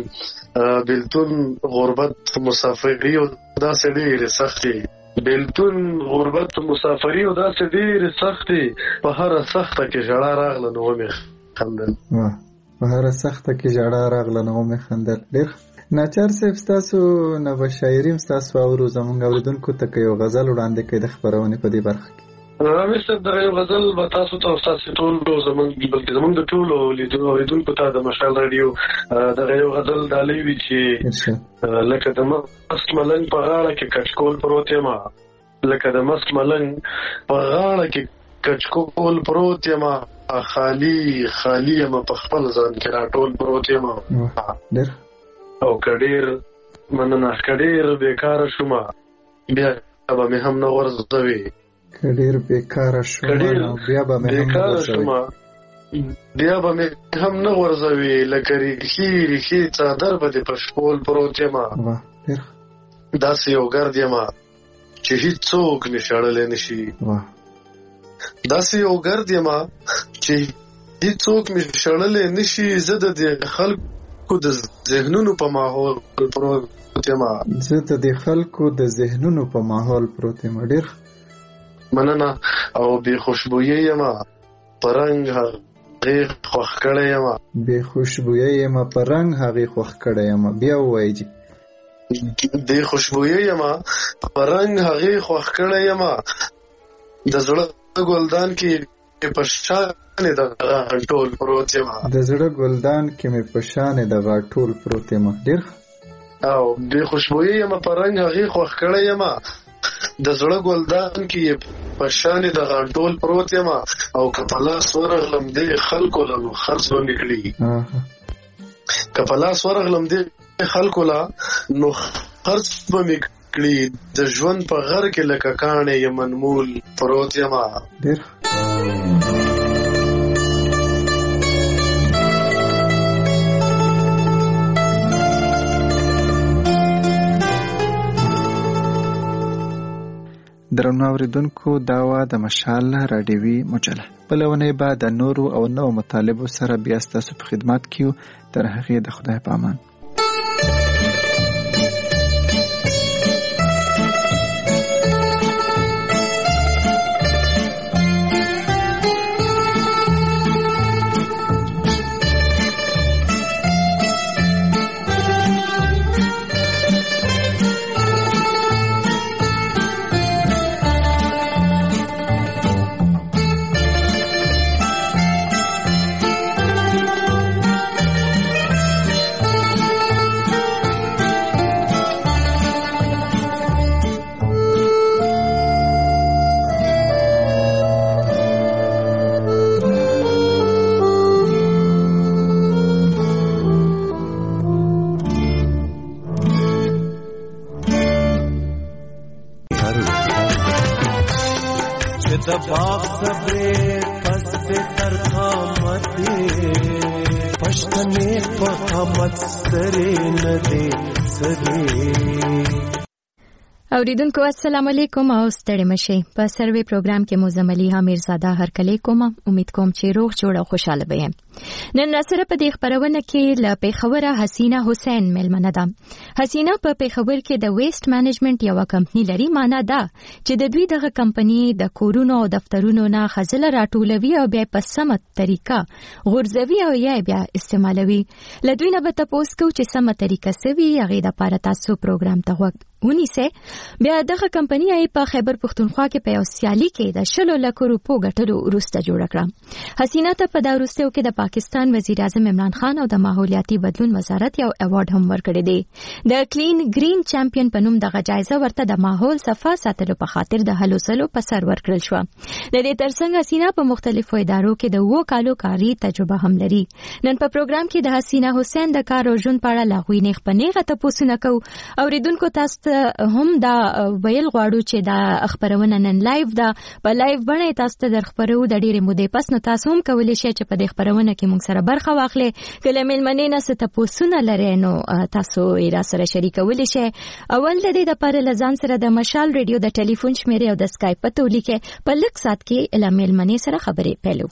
چې بلتون غربت مسافري او داسې ډېرې سختې بلتون غربت مسافري او داسې ډېرې سختې په هره سخته کې ژړا راغله نو ومې خندل په هره سخته کې ژړا راغله نو ومې خندل ډېر ناچار صاحب ستاسو نه به شاعري هم ستاسو اورو زموږ اورېدونکو ته که یو غزل وړاندې کړئ د خپرونې په دې برخه کې امیر صاحب دغه یو غزل به تاسو ته ستاسو ټولو زموږ بلکې زموږ د ټولو اورېدونکو ته د مشال راډیو دغه یو غزل ډالۍ وي چې لکه د مست ملنګ په غاړه کې کچکول پروت یم لکه د مست ملنګ په غاړه کې کچکول پروت یم خالی خالی یم په خپل ځان کې راټول پروت یم ډېر او کډیر مننه کډیر بیکاره شوم بیا به مې هم نه ورځوي کډیر بیکاره شوم بیا به مې هم نه ورځوي بیا به مې هم نه ورځوي لکه ریخي ریخي څادر به دې په شپول پروت یم داسې یو ګرد یم چې هیڅوک مې شړلی نشي داسې یو ګرد یم چې هیڅوک مې شړلی نشي زه د دې خلکو د ذهنونو په ماحول پروت یم زه د دې خلکو د ذهنونو په ماحول پروت یم ډېر مننه او بې خوشبویه یم په رنګ هغې خوښ کړی یم بې خوشبویه یم په رنګ هغې خوښ کړی یم بیا ووایي جي بې خوشبویه یم په رنګ هغې خوښ کړی یم د زړه ګلدان کې په شان د غاټول پروت یم د زړه ګلدان کې مې په شان د غاټول پروت یم ډېر او بې خوشبویه یم په رنګ هغې خوښ کړی یم د زړه ګلدان کې په شان د غاټول پروت یم او که په لاس ورغلم دې خلکو له نو خرڅ به مې کړي که په لاس ورغلم دې خلکو له نو خرڅ به مې کړي د ژوند په غر کې لکه کاڼی یم منمول پروت یم ډېر درنو اوریدونکو دا وا د مشال راډیوي مجله بله اونۍ به د نورو او نوو مطالبو سره بیا ستاسو په خدمت کې یو تر هغې د خدای په امان د باغ صبر پس تر قامت پښتنې په قامت سترې نه دي سدي. اوریدونکو السلام علیکم او ستړي مشي. په سروي پروګرام کې مزملی حمیر زاده هر کله کوم امید کوم چې روغ جوړ او خوشاله وي. نن سره په دې خبرونه کې ل پیښوره حسینه حسین ملمنه ده. حسینه په پیښور کې د ویسټ مینجمنت یو کمپنی لري. معنا ده چې د دوی دغه کمپنی د کورونو او دفترونو نه خزله راټولوي او بیا په سمه طریقه غورځوي او یا بیا استعمالوي. لدوی نه به تاسو کو چې سمه طریقه سوي هغه د پاره تاسو پروګرام ته وخت ونیسه. بیا دغه کمپنی ای په خیبر پښتونخوا کې په یو سیالي کې د شلو لک روپو ګټلو وروسته جوړ کړه. حسینه ته په دا وروسته کې د پاکستان وزیر اعظم عمران خان او د ماحولیاتي بدلون وزارت یو ایوارډ هم ورکړی دی. د کلین گرین چمپیون په نوم دغه جایزه ورته د ماحول صفا ساتلو په خاطر د هلو سلو په سر ورکړل شو. د دې ترڅنګ حسینه په مختلفو ادارو کې د وو کالو کاری تجربه هم لري. نن په پروګرام کې د حسینه حسین د کار او ژوند په اړه لاغوي نه خپنه غته پوښتنه کوو. اوریدونکو تاسو هم دا ویل غواړو چې دا خبرونه نن لایو ده په لایو باندې تاسو ته درخبرو د ډیره مودې پس نو تاسو هم کولی شئ چې په دې خبرونه کې موږ سره برخه واخلئ. کله ملمنې نه ست پوسونه لري نو تاسو یې را سره شریکولی شئ. اول د دې د پر لزان سره د مشال ریډیو د ټلیفون شمیره او د اسکایپ په تولی کې په لک سات کې ال ملمنې سره خبرې پیلو.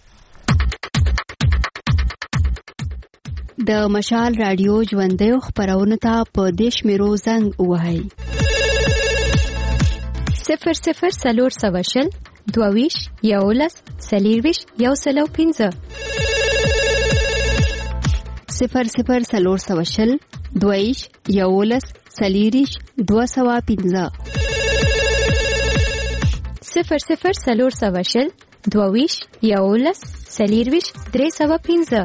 د مشال رادیو ژوندې خبرونه ته په دیش میرو زنګ وهاي صفر صفر سلور سواشل دوویش یولس سلیرویش یو سلو پینزه صفر صفر سلور سواشل دوویش یولس سلیریش دو سوا پینزه صفر صفر سلور سواشل دوویش یولس سلیرویش درې سوا پینزه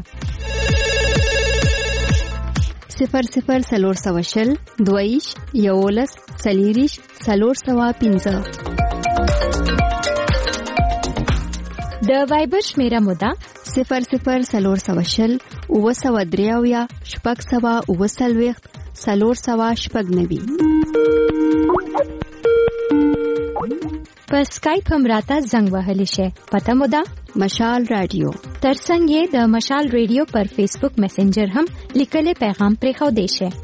صفر صفر سلور سواشل دویش یولس سلیریش سلور سوا پینزه. د وایبر شمیره مودا صفر صفر سلور سواشل اوه سوا دریاویا شپږ سوا اوه سلویخت سلور سوا شپږ نوي. په اسکایپ هم راته زنګ وهلی شي. پته مودا مشال رادیو. ترڅنګ یې د مشال ریډیو پر فیسبوک میسنجر هم لیکلې پیغام پرې خو دی شي.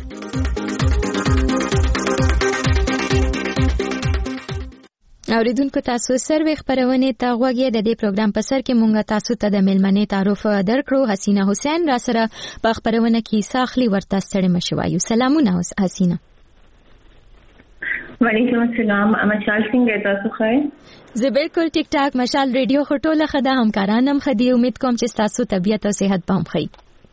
اوریدونکو تاسو سروي خبرونه ته غوږی د دې پروګرام په سر کې مونږه تاسو ته د ملمنې تعارف درکړو. حسینه حسین را سره په خبرونه کې ساخلی ورته ستړي مشوایو. سلامونه حسینه. وعلیکم السلام. مشال څنګه تاسو ښه؟ زه بالکل ټیک ټاک. مشال ریډیو خټوله خدا همکارانم خدي. امید کوم چې تاسو طبيعت او صحت پام خي.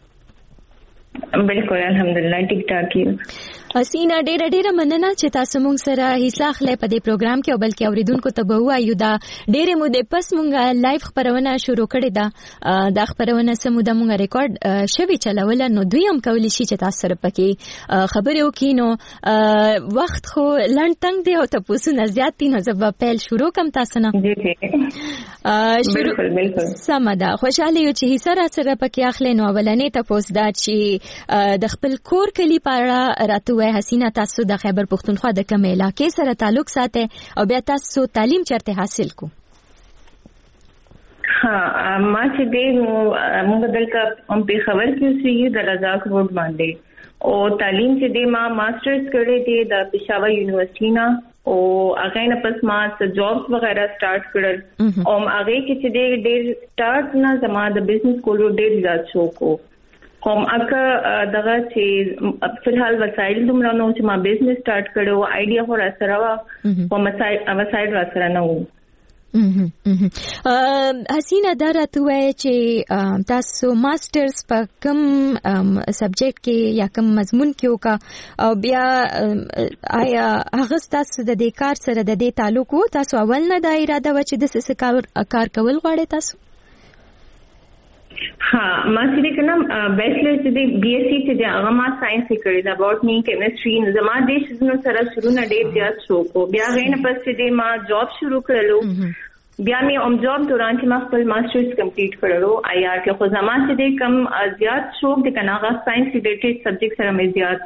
بالکل الحمدلله ټیک ټاک یو. حسینه ډېر ډېر مننه چې تاسو مونږ سره حصہ اخلئ په دې پروګرام کې او بلکې اوریدونکو ته به وایو دا ډېر مودې پس مونږه لایو خبرونه شروع کړې ده. دا خبرونه سموده مونږه ریکارډ شوي چلول نو دوی هم کولی شي چې تاسو سره پکې خبرې وکړي. نو وخت خو لنډ تنګ دی او تاسو نه زیات دي نو زه به پیل شروع کوم تاسو نه. جی جی بالکل بالکل سم ده. خوشاله یو چې حصہ را سره پکې اخلئ. نو اولنې تاسو دا چې د خپل کور کلی پاره راته حسینه تاسو د خیبر پښتونخوا د کوم علاقې سره تعلق ساتي او بیا تاسو تعلیم چرته حاصل کو؟ ها ما چې د موږ دلته هم په خبر کې اوسېږو د رضاک روډ باندې او تعلیم چې د ما ماسترز کړی دی د پېښور یونیورسيټي نه او هغه نه پس ما څه جابس وغیرہ سٹارټ کړل او هغه کې چې د ډېر سٹارټ نه زما د بزنس کولو ډېر زیات شوق وو. کوم اکه دغه چې فلحال وسایل دومره نو چې ما بزنس سٹارټ کړو آیډیا هو را سره وا کوم وسایل را سره نه وو. حسینه دا راته وایي چې تاسو ماسترز په کوم سبجیکټ کې یا کوم مضمون کې وکا او بیا آیا هغه تاسو د دې کار سره د دې تعلق وو؟ تاسو اول نه د اراده و چې د څه کار کول غواړئ تاسو؟ ها ما چې کنه بیچلر چې بي اس سی چې هغه ما ساينس کړی دا بوټنی کیمستري زما د شنو سره شروع نه ډېر زیات شو کو. بیا غین پس چې ما جاب شروع کړلو بیا مې ام جاب دوران چې ما خپل ماسترز کمپلیټ کړو آی آر کې خو زما چې د کم زیات شوق د کناغه ساينس ریلیټډ سبجیکټ سره مې زیات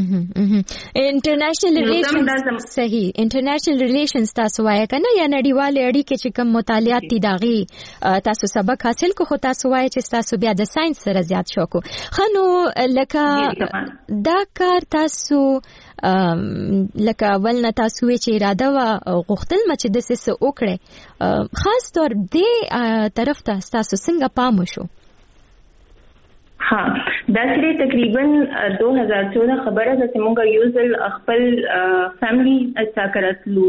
وو انټرنیشنل ریلیشنز صحیح انټرنیشنل ریلیشنز تاسو وایي کنه یا نړیوال اړیکې چې کوم مطالعات دي داغي تاسو سبق حاصل کو خو تاسو وایي چې تاسو بیا د ساينس سره زیات شوق خنو لکه دا کار تاسو لکه ولنه تاسو چې اراده وا غوښتل مچ د سس وکړي خاص طور دې طرف ته تاسو څنګه پام وشو؟ ها دا چې تقریبا دو هزار چودہ خبره ده چې موږ یوزل خپل فیملی اچاکرتلو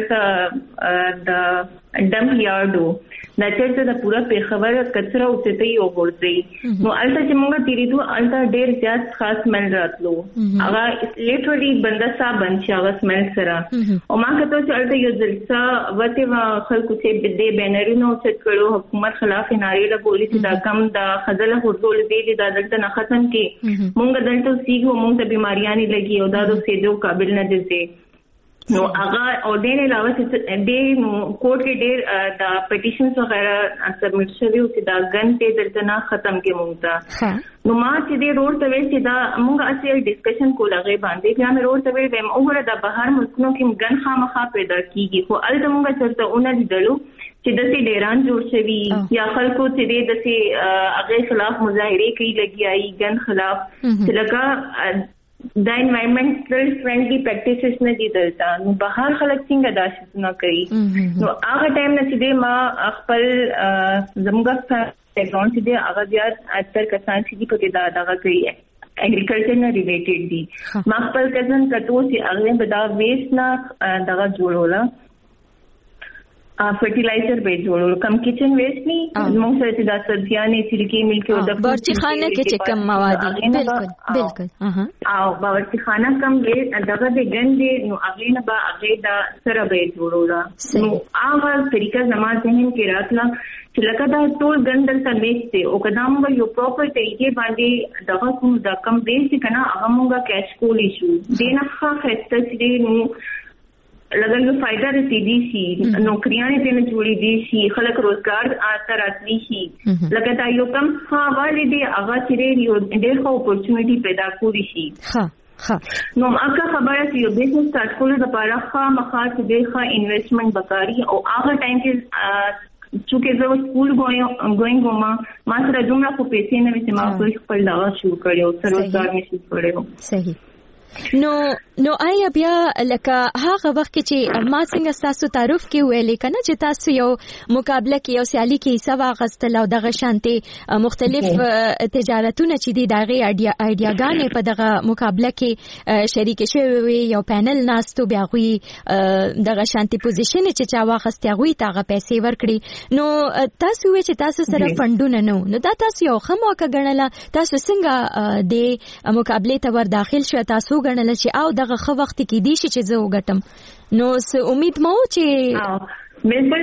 الټا د ډم یارډو دا چې د پورا په خبره کچره اوسته یو ورځي نو الټا چې موږ تیریدو الټا ډیر زیات خاص مل راتلو هغه لیټرلی بندا صاحب بنچ هغه سمل سره او ما کته چې الټا یو ځلسا وته وا خلکو چې بده بینرونو چې کړو حکومت خلاف ناری له بولی چې دا کم دا خزله ورزول دی دا دلته نه ختم کی مونږ دلته سیګو مونږ ته بیماریاں نه لګي او دا د سیدو قابل نه دي نو هغه او دې نه علاوه چې دې نو کوर्ट کې ډېر دا پټیشنز وغیرہ سبمټ شوی او چې دا غن ته دلته نه ختم کې مونږ ته نو ما چې دې روډ ته وې چې دا مونږ اصل ډسکشن کوله غي باندې بیا مې روډ ته وې ویم وګوره دا بهر ملکونو کې غن خامخا پیدا کیږي خو الته مونږ چرته اونې لیدلو چې د سي ډیران جوړ شوی یا خلکو چې د سي هغه خلاف مظاهره کوي لګیایي غن خلاف چې لکه دا انوایرنمنټل فرندلی پریکټیسز نه دي دلته نو بهر خلک څنګه دا څه کوي نو هغه ټایم نه چې ما خپل زموږه بیک ګراوند چې دی هغه بیا اکثر کسان چې په کې دا دا کوي اګریکلچر نه ریلیټډ دي ما خپل کزن کټو چې هغه به دا ویسټ نه دغه جوړوله فرټیلایزر به جوړول کم کچن ویسټ نه موږ سره چې دا سبزیانې سلکی ملکی او د باورچی خانه کې چې کم مواد دي بالکل بالکل او باورچی خانه کم دې دغه د ګندې نو هغه نه به هغه دا سره به جوړول نو هغه طریقه زموږ ذهن کې راتله چې لکه دا ټول ګندل ته میسته او کدام یو پراپر طریقې باندې دغه کوم دا کم ویسټ کنه هغه موږ کیش کولی شو دینه ښه خسته چې نو لګل یو فائدہ رسیدي شي نوکریاں دې نه جوړې دي شي خلک روزګار آتا راتلی شي لکه دا یو کم حواله دي هغه چې یو ډېر ښه اپورچونټي پیدا کوي شي ها ها نو هغه خبره چې یو بزنس سٹارټ کولو لپاره ښه مخاط دې ښه انویسټمنٹ وکاري او هغه ټایم کې چونکه زه سکول ګوینګ وم ما سره دومره خو پیسې نه وې چې ما خپل دا شروع کړو سره روزګار مې شروع کړو صحیح نو نو آیا بیا لکه هغه وخت چې ما څنګه تاسو تعارف کې ویلې کنه چې تاسو یو مقابله کې یو سیالي کې حصہ واغستل او دغه شانتي مختلف تجارتونه چې دي دغه ایډیاګانې په دغه مقابله کې شریک شوي وي یو پینل ناستو بیا غوي دغه شانتي پوزیشن چې چا واغستي غوي تاغه پیسې ورکړي نو تاسو وی چې تاسو سره فندونه نو نو دا تاسو یو خموکه غنله تاسو څنګه د مقابله ته ور داخل شو تاسو غنل چې او دغه خو وخت کې دي چې زه وګټم نو څه امید مو چې بالکل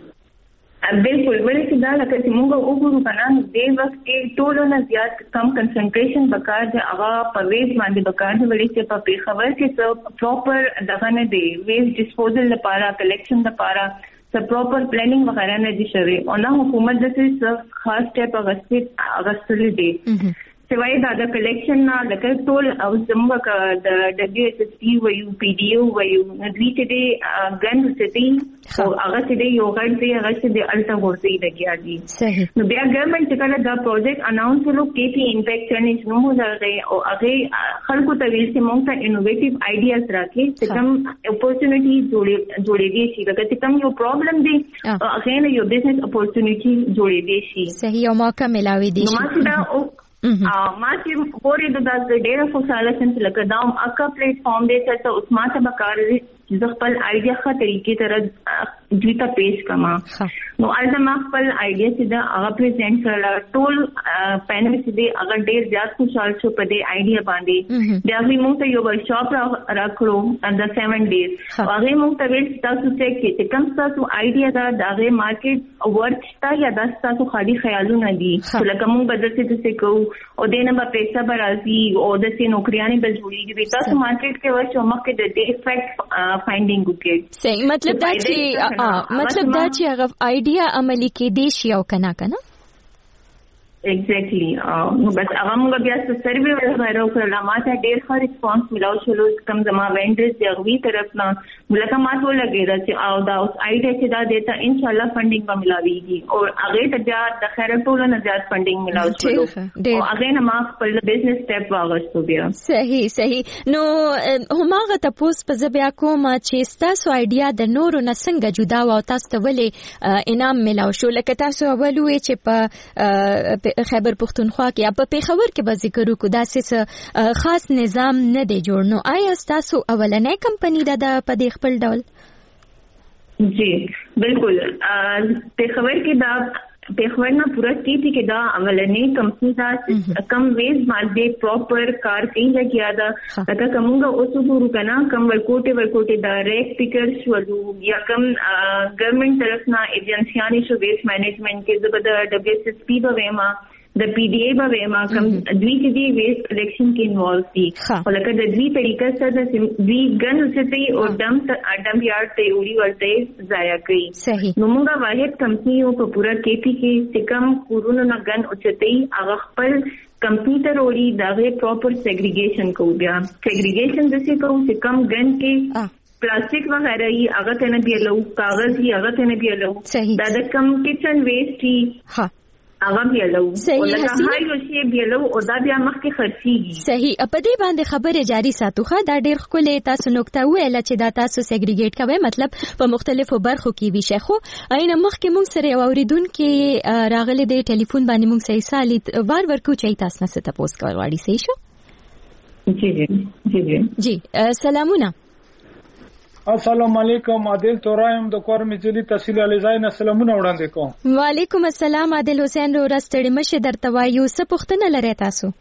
بالکل ولې دا لکه چې موږ وګورو کنه د وخت کې ټولو نه زیات کم کنسنټریشن وکړ د هغه په ویز باندې وکړ د ولې چې په پیښور کې څو پراپر دغه نه دی ویز ډیسپوزل لپاره کلیکشن لپاره څه پراپر پلانینګ وغیرہ نه دي شوی او نه حکومت د څه خاص ټاپ اغستې اغستل دي سوای دا د کلیکشن نه لکه ټول او زموږه د دبليو اس اس پی ویو پی ډی او ویو ندوی ته دی ګند ستي او هغه ته دی یو غړ دی هغه ته دی الټا ورته لګیا دي صحیح نو بیا ګورنمنت چې کله دا پروجیکټ اناونس کړو کې پی امپیکټ چینج نو مو راغی او هغه خلکو ته ویل چې موږ ته انوویټیو آیډیاز راکې چې کوم اپورچونټی جوړې جوړې دي چې لکه چې کوم یو پرابلم دی هغه نه یو بزنس اپورچونټی جوړې دي شي صحیح او موقع ملاوي دي نو ما دا ما چې پورې د داسې ډېر خوشاله شم چې لکه دا اکا پلیټ فارم دی چې اوس ما ته بکار دي چې خپل آیډیا ښه طریقې سره دوی ته پیش کما نو البته ما خپل آیډیا چې دا هغه پریزنټ کړل ټول پینل چې دی هغه ډېر زیات خوشاله شو په دې آیډیا باندې بیا موږ ته یو ورکشاپ راکړو د سیون ډیز هغه موږ ته ویل تاسو چې چې کوم تاسو آیډیا دا دغه مارکیټ ورته یا تاسو خالي خیالونه دي لکه موږ بدل څه څه کوو او دینه به پیسې برازي او د سې نوکریانې به جوړیږي تاسو مارکیټ کې ورچو مخکې د ډې افیکټ فایندینګ وکړي صحیح مطلب دا چې مطلب دا چې هغه آیډیا عملی کې دی شي او کنه کنه ایگزیکټلی نو بس هغه موږ بیا سروي وغیرہ وکړل ماته ډیر ښه ریسپانس ملاو شو کوم زما وینډرز دی غوي طرف نه ملګری ما ټول لګیدا چې او دا اوس آیډیا چې دا دیتا ان شاء الله فندینګ به ملاويږي او هغه ته بیا د خیر ټول نه زیات فندینګ ملاو شو او هغه نه ما خپل بزنس سټیپ واغستو بیا صحیح صحیح نو هماغه تاسو په ځبیا کوم چې تاسو آیډیا د نورو نه څنګه جدا و او تاسو ته ولې انعام ملاو شو لکه تاسو اول وی چې په خیبر پختونخوا کې یا په پیښور کې به ذکر وکړو دا څه خاص نظام نه دی جوړ نو آیا تاسو اولنې کمپنی ده د په دې خپل ډول جی بالکل پیښور کې دا پیښور نه پورا ټیټی کې دا اولنې کمپنی دا کم ویز باندې پراپر کار کوي لګیا دا لکه کومه اوس وګورو کنه کم ورکوټه ورکوټه دا ریک پکر شولو یا کم ګورنمنت طرف نه ایجنسیانی شو ویس مینجمنت کې زبر دبليو ایس پی به ویما د پی ډی ای به ما کوم دوی چې دی ویسټ کلیکشن کې انوالو دي او لکه د دوی طریقه سره د دوی ګن اوسېتي او ډم ډم یارد ته وړي ورته ضایع کوي نو موږ واحد کمپنی او په پورا کې پی کې سکم کورونو نه ګن اوسېتي هغه خپل کمپیوټر وړي دغه پراپر سیګریګیشن کوو بیا سیګریګیشن د څه کوو چې کم ګن کې پلاستیک وغیرہ یې هغه ته نه بیلو کاغذ یې هغه ته نه بیلو دا د کم کچن ویسټ یې ها هغه بیلو او لکه هاي یو شی بیلو او دا بیا مخکې خرڅيږي صحیح په دې باندې خبره جاری ساتو خا دا ډېر خلک تاسو نقطه ویل چې دا تاسو سیګریګیټ کوي مطلب په مختلفو برخو کې وی شي خو اينه مخکې مونږ سره اوریدونکو راغلي د ټلیفون باندې مونږ صحیح سالید وار ورکو چې تاسو نه ست تاسو کول غواړي صحیح شو جی جی جی جی سلامونه السلام علیکم عادل تورایم د کور مجلي تحصیل علیزاین سلامونه وړاندې کوم وعلیکم السلام عادل حسین رو راستړی مشه درته وایو څه پوښتنه لرئ تاسو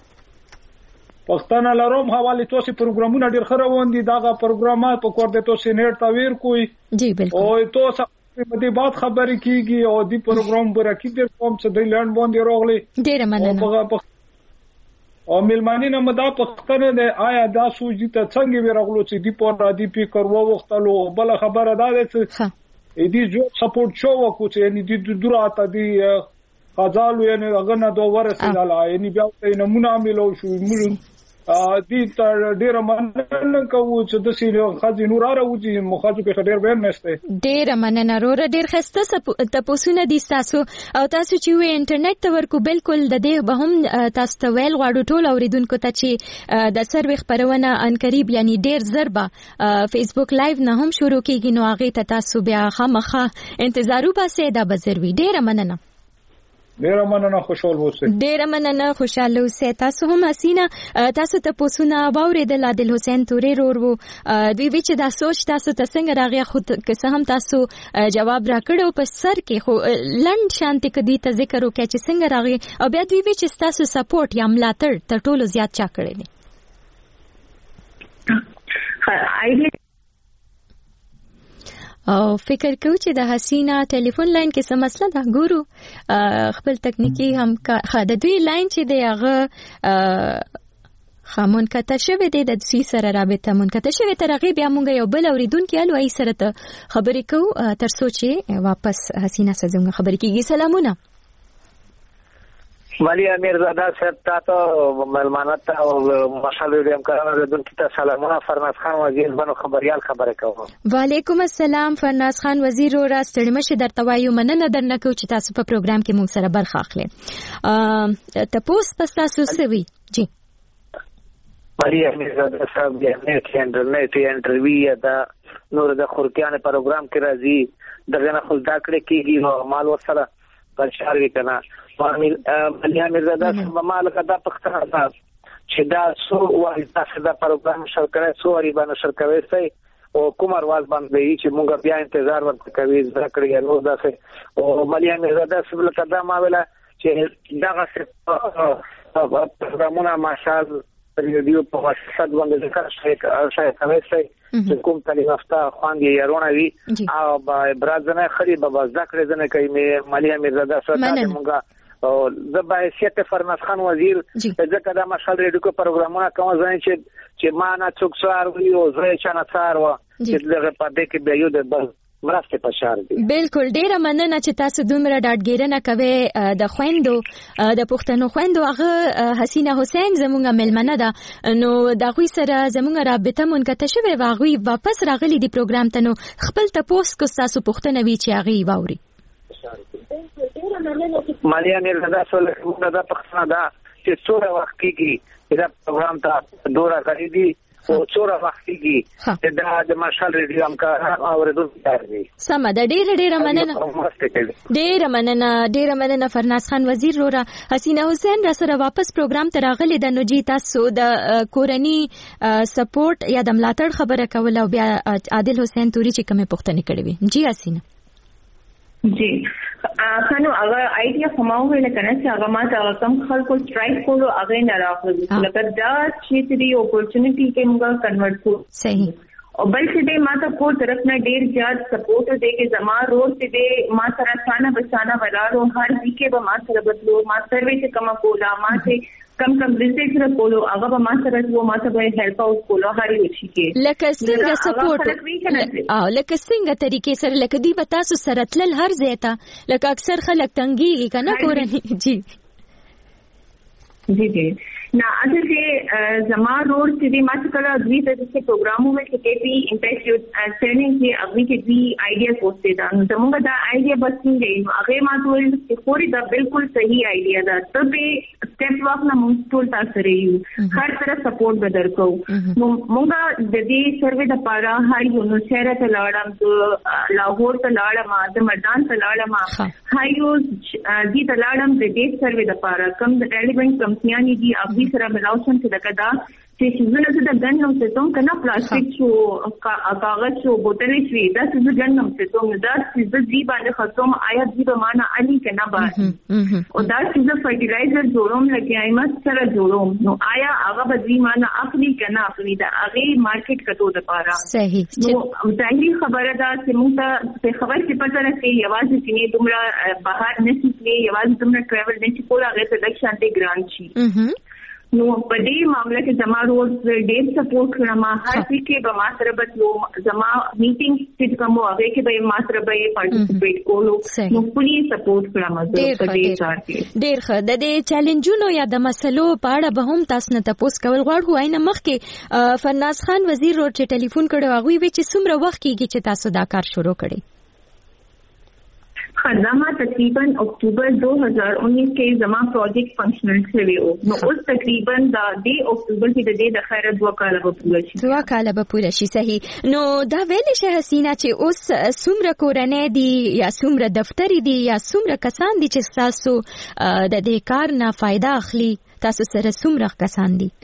پښتنه لروم حواله توسي پروګرامونه ډیر خره وندي داغه پروګرامات په کور د توسي نیټ تا ویر کوی جی بالکل او توسه په دې بات خبرې کیږي او دی پروګرام برکی ډیر کوم څه د لند باندې راغلي ډیر مننه او ملمانی نه مدا پختنه د آیا دا سوجي ته څنګه ورغلو چې دی په را دی پی کرو وختلو بل خبره ده چې اې دې جو سپورټ شو کو چې یعنی د دراته دی غزالو یعنی هغه نه دوه ورسېدل یعنی بیا ته نمونه عملو شو موږ دي تر ډیر مننه کوو چې د سینو خځې نور راوځي مخاطب کې ډیر بیان نشته ډیر مننه رور ډیر خسته تاسو نه دي تاسو او تاسو چې وې انټرنیټ ته ورکو بالکل د دې به هم تاسو ته ویل غواړو ټول اوریدونکو ته چې د سروي خبرونه ان قریب یعنی ډیر ضربه فیسبوک لایو نه هم شروع کیږي نو هغه ته تاسو بیا خامخه انتظار وباسئ دا به ضروري ډیر مننه ډیر مننه خوشاله اوسئ ډیر مننه خوشاله اوسئ تاسو هم اسینه تاسو ته پوسونه باورېدل عادل حسین تورې رور وو دوی وی چې دا سوچ تاسو ته څنګه راغی خو که هم تاسو جواب راکړو په سر کې خو لند شانتي کدي ته ذکر وکړي چې څنګه راغی او بیا دوی وی چې تاسو سپورټ یا ملاتړ تر ټولو زیات چا کړی دی او فکر کوم چې د حسینا ټلیفون لاین کې څه مسله ده ګورو خپل تکنیکی هم د دوی لاین چې دی هغه خامون کته شوی دی د سی سره رابطه مون کته شوی تر هغه بیا مونږ یو بل اوریدونکو الو ای سره ته خبرې کوو تر سوچي واپس حسینا سره زموږ خبرې کیږي سلامونه مالی امیرزاده صاحب تاسو ملمانت او مشال ویډیو کارونه دونکو ته سلامونه فرناز خان وزیر بنو خبريال خبره کوم وعلیکم السلام فرناز خان وزیر او راستړی مشه درته وایو مننه درنه کو چې تاسو په پروګرام کې مونږ سره برخه اخلئ ته پوس پس تاسو سوي جی مالی امیرزاده صاحب د انټرنیټ انټرویو دا نور د خورکیان پروګرام کې راځي دغه نه خلدا کړی کیږي او مال وسره پر شاروي کنه مالی امیرزاده صاحب مال کدا پختنه صاحب چې دا سو وایي تاسو دا پروګرام شرکت سو وری باندې شرکوي سي او کومر واز باندې چې موږ بیا انتظار ورته کوي ذکر یې نو دا سه او مالی امیرزاده صاحب کدا ما ویلا چې دغه پروګرامونه ماشال ریډیو په واسطه باندې ذکر شي شي کوي سي چې کوم تعلیم یافته خواندې یارونه وي او برازنه خري به ذکر زنه کوي مالی امیرزاده صاحب موږ او زبا حیثیت فرناز خان وزیر ځکه دا مشال ریډیو کو پروګرامونه کوم ځای چې چې ما نه څوک سار وی او زه چې نه سار و چې دغه په دې کې به یو د مرسته په شار دي. بالکل ډیره مننه چې تاسو دومره ډاډګیرنه کوي د خويندو د پښتنو خويندو. هغه حسینه حسین زموږه ملمنه ده نو د غوي سره زموږه رابطه مونږه شوه واغوي واپس راغلي دی پروګرام ته نو خپل تاسو کو تاسو پښتنه وی چې هغه واوري. مالیا نه رضا سول موږ دا پښتنه دا چې څوره وخت کېږي دا پروګرام ته دورا غړي دي او څوره وخت کېږي دا د مارشال ریډیو همکار اوریدونکو دي. سم ده ډیره ډیره مننه ډیره مننه ډیره مننه فرناز خان وزیر رورا. حسینه حسین را سره واپس پروګرام ته راغلي د نو جی تاسو د کورنی سپورټ یا د ملاتړ خبره کول او بیا عادل حسین توري چې کومه پوښتنه کړې وي. جی حسینه جی خانو هغه آیډیا کومه ویل کنه چې هغه ما ته کم خلکو سټرایک کولو هغه نه راغلی لکه دا چې دی اپورچونټی کې موږ کنورټ کو صحیح او بل چې دی ما ته کو طرف نه ډیر زیات سپورټ دی کې زما روډ ته دی ما سره ثانه بچانا ولاړو هر ویکه به ما سره بدلو ما سروي چې کومه کولا ما ته کم کم ریسرچ سره کولو هغه به ما سره وو ما ته به هیلپ اوټ کولو هاري وشي کې لکه څنګه سپورټ او لکه څنګه طریقې سره لکه دی به تاسو سره تل هر ځای ته لکه اکثر خلک تنګيږي کنه کورنی. جی جی جی نه اته چې زما روډ چې دی ما څه کړه دوی د څه پروګرامو مې کې پی انټرسټ ټریننګ کې اغوی کې دی آیډیا پوسټ دا نو زموږ دا آیډیا بس نه هغه ما ټول چې پوری دا بالکل صحیح آیډیا ده ته به سټیپ واک نه مونږ ټول تاسو لري هر طرف سپورټ به درکو. مونږ د دې سروې د پاره هر یو نو شهر ته لاړم ته لاهور ته لاړم د مردان ته لاړم هایو دې ته لاړم د دې سروې د پاره کم د ریلیونټ کمپنیانی دي اغوی سره ملاوشن چې دغه دا چې شزونه څه د ګن نو څه څنګه کنه پلاستیک شو کاغذ شو بوتلې شوی دا څه د ګن نو څه څنګه دا چې د دې باندې خاصوم آیا دې به معنا علي کنه با او دا چې د فرټیلایزر جوړوم لګي ایمه سره جوړوم نو آیا هغه به دې معنا اخلي کنه اخلي دا هغه مارکیټ کټو د پاره صحیح نو ځانګړي خبره ده چې موږ ته خبر چې پته راځي یوازې چې دومره بهر نشي یوازې دومره ټریول نشي کولای هغه ته د شانتي ګران شي. نو په دې معاملې کې زما روز ډېر سپورټ کړم هر څه کې به ما سره بتلو زما میټینګ چې کوم هغه کې به ما سره به پارټیسپیټ کولو نو پوری سپورټ کړم زه په دې کار کې ډېر ښه. د دې چیلنجونو یا د مسلو په اړه به هم تاسو نه تاسو کول غواړو آینه مخکې فرناز خان وزیر ور چې ټلیفون کړو هغه وی چې څومره وخت کېږي چې تاسو دا کار شروع کړی؟ خدامه تقریباً اکتوبر دو ہزار انیس کې زما پروجیکټ فنکشنل شوی او نو اوس تقریبا د دې اکتوبر کې د دې د خیره دوه کاله به پوره شي دوه کاله به پوره شي. صحیح. نو دا ویل شي حسینه چې اوس څومره کورنۍ دي یا څومره دفتر دي یا څومره کسان دي چې تاسو د دې کار نه فائدہ اخلي تاسو سره څومره کسان دي؟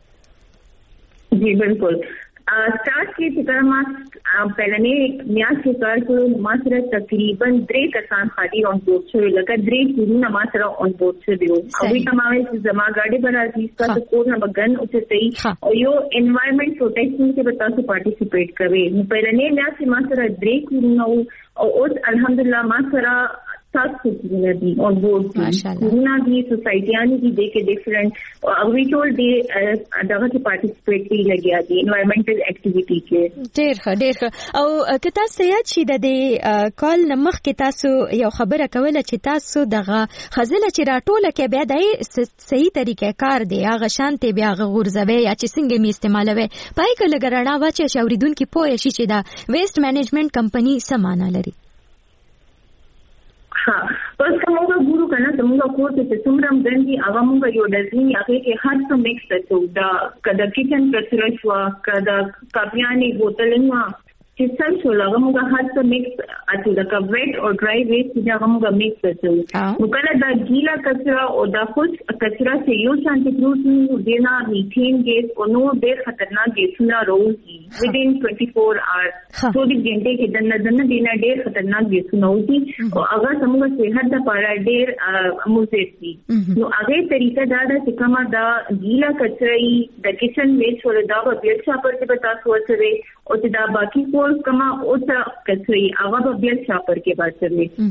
جی بالکل स्टार्ट की फिक्रमा पहले न्यास के कर को मात्र तकरीबन द्रे कसान खादी ऑन बोर्ड से लगा द्रे गुरु न मात्र ऑन बोर्ड से दियो अभी तमावे जमा गाड़ी बना जिसका तो कोड न बगन उसे सही और यो एनवायरमेंट प्रोटेक्शन के बता से पार्टिसिपेट करे पहले ने न्यास के मात्र द्रे गुरु न और उस अल्हम्दुलिल्लाह मात्र सात सूचियां दी ऑन बोर्ड कोरोना की सोसाइटियां की देखे डिफरेंट अभी टोल डे दवा के पार्टिसिपेट की लगी आती एनवायरमेंटल एक्टिविटी के ډېر ښه ډېر ښه. او که تاسو یاد شي د دې کال نمخ کې تاسو یو خبره کوله چې تاسو دغه خزله چې راټوله کې بیا د صحیح طریقې کار دی هغه شانته بیا غورځوي یا چې څنګه می استعمالوي پای کله ګرنا واچي چې اوریدونکو پوه شي چې دا ویسٹ مینجمنٹ کمپنی سمانه لري. हाँ बस कमोगा गुरु करना तमुगा कोर्स से सुमरम गंदी आवामुगा यो डजनी आगे के हर तो मिक्स करतो दा कदा किचन कचरा कदा कापियानी बोतलवा सिस्टम शो लगामुगा हर तो मिक्स आती दा का वेट और ड्राई वेस्ट दा लगामुगा मिक्स करतो मुकला दा गीला कचरा और दा खुश कचरा से यो शांति क्रूज देना मीथेन गैस और नो देर खतरनाक गैस ना रोज within twenty four hours चौबीस घंटे के दन दन देना ढेर खतरनाक गैस ना होती और अगर समूह सेहत दा पारा ढेर मुझे थी तो आगे तरीका दादा सिकमा दा गीला कचराई दा किचन वेस्ट और दा बबियत छापर के बता सोच रहे और दा बाकी कोर्स कमा ओसा कचराई आवा बबियत छापर के बात चले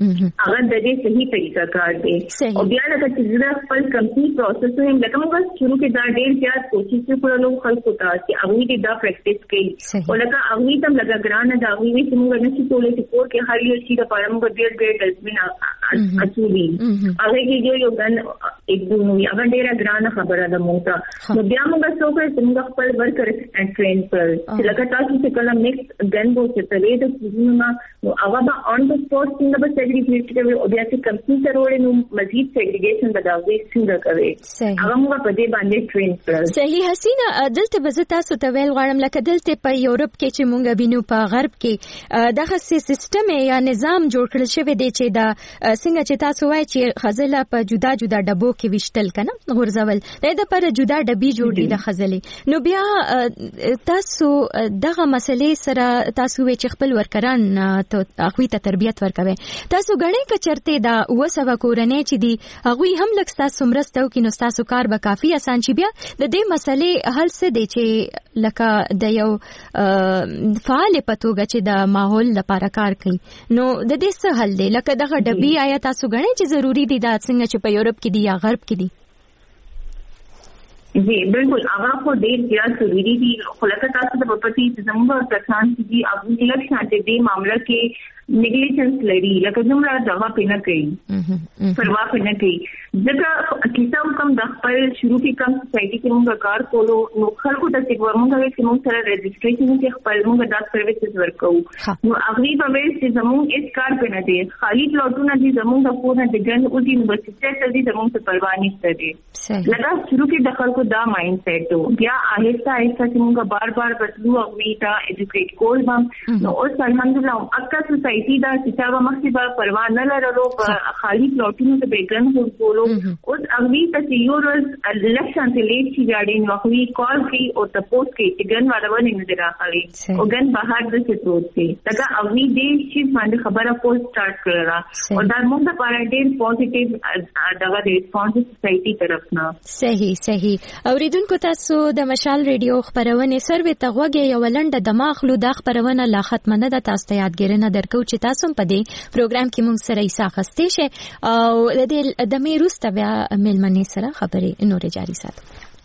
هغه د دې صحیح طریقه کار دی او بیا لکه چې د خپل کمپنی پروسس هم لکه موږ شروع کې دا ډېر زیات کوشش وکړو خلکو ته چې هغه دې دا پریکټیس کوي او لکه هغه تم لکه ګران دا هغه وی چې موږ نه چې ټول چې کور کې هر یو شي د پاره موږ ډېر ډېر ډسټبین اچولي هغه کې یو ګن ایک دونو هغه ډېر ګران خبره ده موږ نو بیا موږ څو کې موږ خپل ورکر ټرین پر چې لکه تاسو چې کله نیکسټ ګن وو چې په دې د کومه نو هغه به اون د سپورت څنګه به سیګریګیټ کوي او بیا چې کمپنی سره وړي نو مزید سیګریګیشن بداوي څنګه کوي هغه موږ په دې باندې ټرین پر صحیح حسینه دلته به تاسو ته ویل غواړم لکه دلته په یورپ کې چې موږ وینو په غرب کې دغه سیستم یا نظام جوړ کړل شوی دی چې دا څنګه چې تاسو وایي چې خزله په جدا جدا ډبو کې وشتل کنه غورځول دا د پر جدا ډبي جوړ دي د خزلې نو بیا تاسو دغه مسلې سره تاسو وی چې خپل ورکران ته اخوي ته تربيت ورکوي تاسو غړې کچرته دا وسوه کورنۍ چې دی هغه هم لکه تاسو مرسته وکړي نو تاسو کار به کافي آسان شي بیا د دې مسلې حل څه دی چې لکه د یو فعال پتوګه چې د ماحول لپاره کار کوي نو د دې څه حل دی لکه دغه ډبي آیا تاسو غړې چې ضروری دي دا څنګه چې په یورپ کې دي یا غرب کې دي جی بالکل هغه خو ډېر زیات ضروری دي خو لکه تاسو د پپتی زموږ کسان چې هغه د لکشن ته دې معاملې کې نیګلیجنس لري لکه زموږ دغه پینه کوي پروا پینه کوي ځکه کیسه کوم د خپل شروع کې کوم سوسایټي کې موږ کار کولو نو خلکو ته څنګه موږ چې موږ سره رجسټریشن کې خپل موږ د سرویسز ورکو نو هغه په ویل چې زموږ اس کار پینه دي خالی پلاټونه دي زموږ د فور نه د ګن او د یونیورسيټي ته دي زموږ څه پروا نه ستدي لکه شروع کې د خلکو دا مایند سیټ و بیا آهسته آهسته چې موږ بار بار بدلو هغه ته ایجوکیټ کول هم نو اوس الحمدلله اکثر سوسایټي دا چې هغه مخکې به پروا نه لرلو په خالی پلاټونو ته بیگن ورکولو اوس هغه ته یو ورځ لکشن ته لیټ شي غاډي نو هغه کال کوي او تاسو کې چې ګن والا ونه نه راغلي او ګن بهر د څه پروت دی دا هغه دې چې باندې خبره پوسټ سٹارټ کړل او دا موږ لپاره ډېر پوزټیو دغه ریسپانس سوسایټي طرف نه صحیح صحیح اوریدونکو تاسو د مشال ریډیو خبرونه سروي ته غوږی یو لنډه دماغ لو د خبرونه لا ختم نه ده تاسو ته یادګرنه درکو چې تاسو په دې پروګرام کې موږ سره ایسا خسته شي او د دې د میروسته بیا ملمنې سره خبرې نور جاری ساتو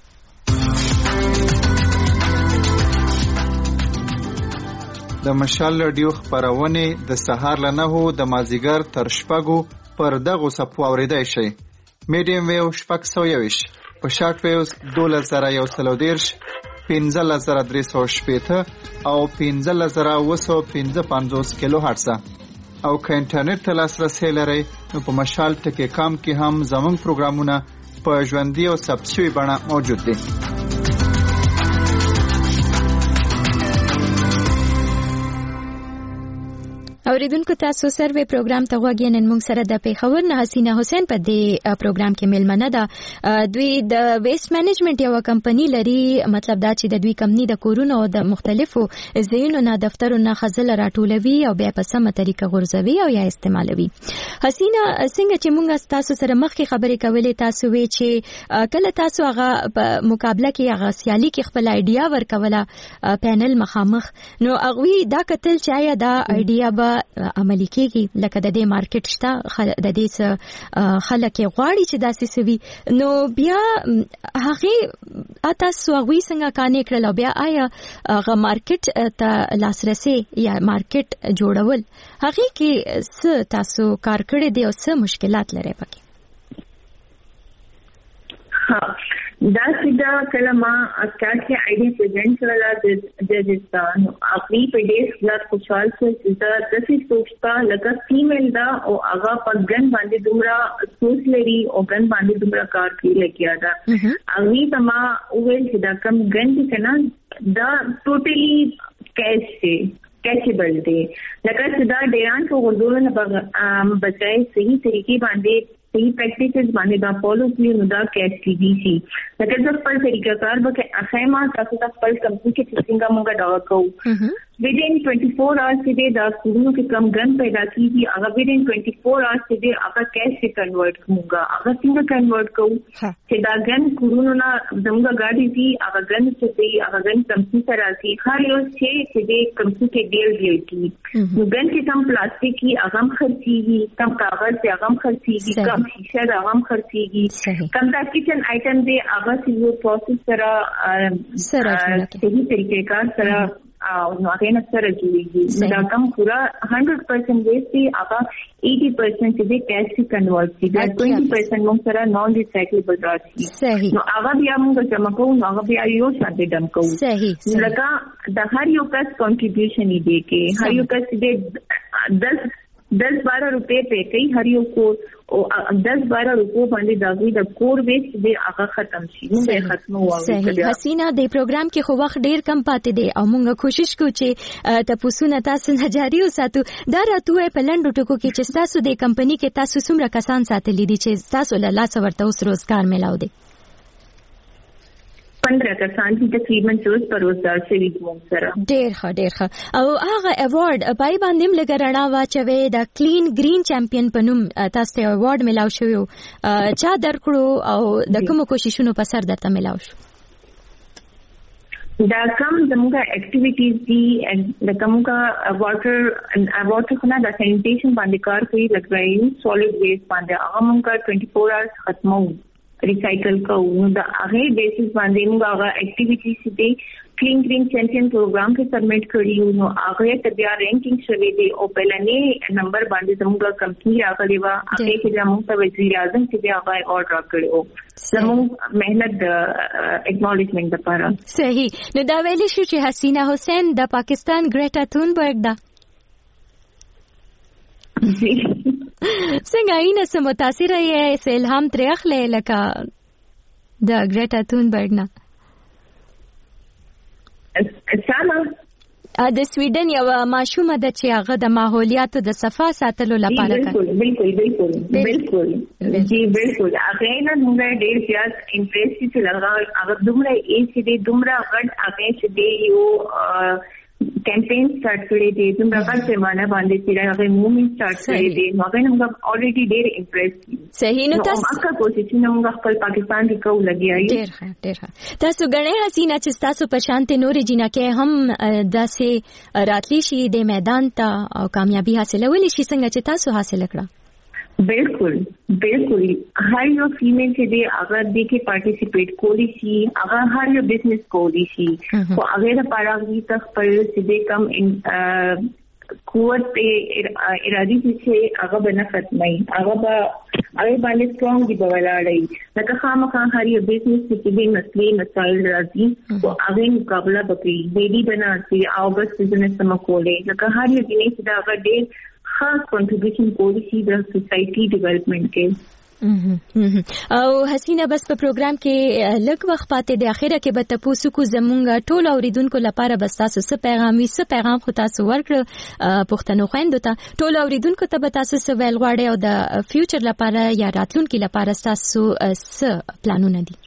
د مشال ریډیو خبرونه د سهار له نهو د مازیګر تر شپږو پر دغه صفو اوریدای شي میډیم ویو شپږ سوه یوش په شارټ ویوز دوله زره یو سلو دیرش پنځه زره درې سوه شپېته او پنځه زره اوه سوه پنځه پنځوس کیلو هرټز او که انټرنیټ ته لاسرسی لرئ نو په مشال ټکی کام کې هم زموږ پروګرامونه په ژوندي او ثبت شوي بڼه موجود دي. اوریدونکو تاسو سروي پروګرام ته غوږی نن موږ سره د پیښور نه حسینه حسین په دې پروګرام کې ملمنه ده دوی د ویسټ مینجمنت یو کمپنی لري مطلب دا چې د دوی کمپنی د کورونو او د مختلفو ځایونو نه دفترونو خزل راټولوي او بیا په سمه طریقه غورځوي او یا استعمالوي. حسینه څنګه چې موږ تاسو سره مخکې خبرې کولې تاسو وی چې کله تاسو هغه په مقابله کې هغه سیالي کې خپل ایډیا ورکوله پینل مخامخ نو هغه دا کتل چې آیا دا ایډیا به عملی کېږي لکه د دې مارکیټ شته د دې څه خلک غواړي چې داسې سوي نو بیا هغه تاسو هغوی څنګه کانې کړل او بیا آیا هغه مارکیټ ته لاسرسی یا مارکیټ جوړول هغې کې څه تاسو کار کړی دی او څه مشکلات لرئ پکې؟ ها دا سیدا کلمه اسکار کې آیډي پریزنټ کړلا د ججستان اپنی په دې سلات خوشحال شو چې دا د څه سوچتا لکه فیمیل دا او هغه په ګن باندې دومره سوچ لري او ګن باندې دومره کار کوي لکه دا هغه تما ویل چې دا کم ګن دي کنه دا ټوټلی کیش دی کیشبل دی لکه چې دا ډیران کو ورډول نه بچای صحیح طریقې باندې صحیح پریکټیسز باندې دا فالو کړئ نو دا کیش کیږي شي لکه د خپل طریقه کار به اخیمه تاسو د خپل کمپنی کې څنګه موږ دا کوو within twenty-four hours سے دے دا کورونو کې کم ګن پیدا کیږي هغه within twenty-four hours سے دے هغه کیسے کنورټ کومګه هغه څنګه کنورټ کوو چې دا ګن کورونو نه زموږه ګاډي دي هغه ګن چې دی هغه ګن کمپیوټر راځي خار یو چې چې دې کمپیوټر ډیر ډیر کی نو ګن کې کم پلاستیک کی هغه خرڅيږي کم کاغذ سے هغه خرڅيږي کم شیشه هغه خرڅيږي کم دا کچن آیټم دی هغه چې یو پروسس سره سره صحیح طریقې کار سره او نو هغه نه سره جوړیږي دا کم پورا one hundred percent ویسټ دی هغه eighty percent دې کیش کې کنورټ کیږي دا twenty percent موږ سره نون ریسایکلیبل راځي صحیح نو هغه بیا موږ جمع کوو نو هغه بیا یو شانتي ډم کوو صحیح لکه د هر یو کس کنټریبیوشن دی کې هر یو کس دې ten ten twelve روپے پے کوي هر یو کو او ten twelve روپو باندې داوی د کور ویسټ دی هغه ختم شي موږ ختمو واو صحیح حسینا د پروګرام کې خو وخت ډیر کم پاتې دی او موږ کوشش کوو چې تاسو نه تاسو نه جاری وساتو دا راتوې په لندو ټکو کې چې تاسو د کمپنی کې تاسو څومره کسان ساتلي دي چې تاسو له لاس ورته اوس روزګار ملاو دي پندرہ کسان چې تقریبا څوس پر روزګار شوي دي موږ سره ډېر ښه ډېر ښه او هغه ایوارډ پای باندې هم لږ رڼا واچوي د کلین گرین چمپیون په نوم تاسو ته ایوارډ ملاو شوی چا درکړو او د کومو کوششونو په سر درته ملاو شو دا کوم زموږه اکټیویټیز دي د کومه واټر واټر خنا د سانیټیشن باندې کار کوي لګوي سولید ویسټ باندې هغه موږ twenty-four hours ختمو ریسایکل کوو نو دا هغه بیسس باندې موږ هغه اکټیویټیز دي کلین گرین چمپیون پروګرام کې سبمټ کړیو نو هغه ته بیا رینکینګ شوی دی او بلنې نمبر باندې زموږه کمپنی راغلی و هغه کې زموږ ته وزیر اعظم چې بیا هغه اورډر کړو زموږ مهنت د اګنالجمنت لپاره صحیح نو دا ویل شو چې حسینا حسین د پاکستان ګریټا تونبرګ ده څنګه اینه سم متاثر یې سه الهام ترې اخلې لکه د ګریټا تونبرګ نه سانا د سویډن یو ماشومه د چې هغه د ماحولیاتو د صفا ساتلو لپاره کوي بالکل بالکل بالکل جی بالکل هغه نه موږ ډېر زیات امپریس چې لږه هغه دومره ای چې دې دومره غټ هغه چې دې یو کیمپین سٹارټ کړی دی دومره غټ پیمانه باندې چې هغه موومېنټ سٹارټ کړی دی نو هغه موږ اوريډي ډېر امپریس صحیح نو تاسو هغه کوشش نه موږ خپل پاکستان کې کوو لګیایي ډېر ښه ډېر ښه تاسو غنې حسینا چې تاسو په شانته نورې جنا کې هم داسې راتلی شي د میدان ته او کامیابی حاصلولې شي څنګه چې تاسو حاصل کړه بالکل بالکل هر یو فیمیل چې دی اگر د کې پارټیسیپیټ کولی شي هغه هر یو بزنس کولی شي او هغه لپاره غوښتل تخ پر چې کم قوت ارادي چې هغه بنا ختمي هغه به هغه باندې سترونګ دی بولاړي لکه خامخا هر یو بزنس چې د مسلې مسایل راځي او هغه مقابله وکړي بیبي بنا چې او بس بزنس سم کولې لکه هر یو جنس دا هغه ډېر خاص کنټریبیوشن کولی شي د سوسایټي ډیولپمنٹ کې او حسینا بس په پروګرام کې لږ وخت پاتې د اخیره کې به تاسو کو زمونږ ټول اوریدونکو لپاره بس تاسو څه پیغام وي څه پیغام خو تاسو ورکړ پښتنو خويندو ته ټول اوریدونکو ته به تاسو څه ویل غواړئ او د فیوچر لپاره یا راتلونکي لپاره تاسو څه پلانونه دي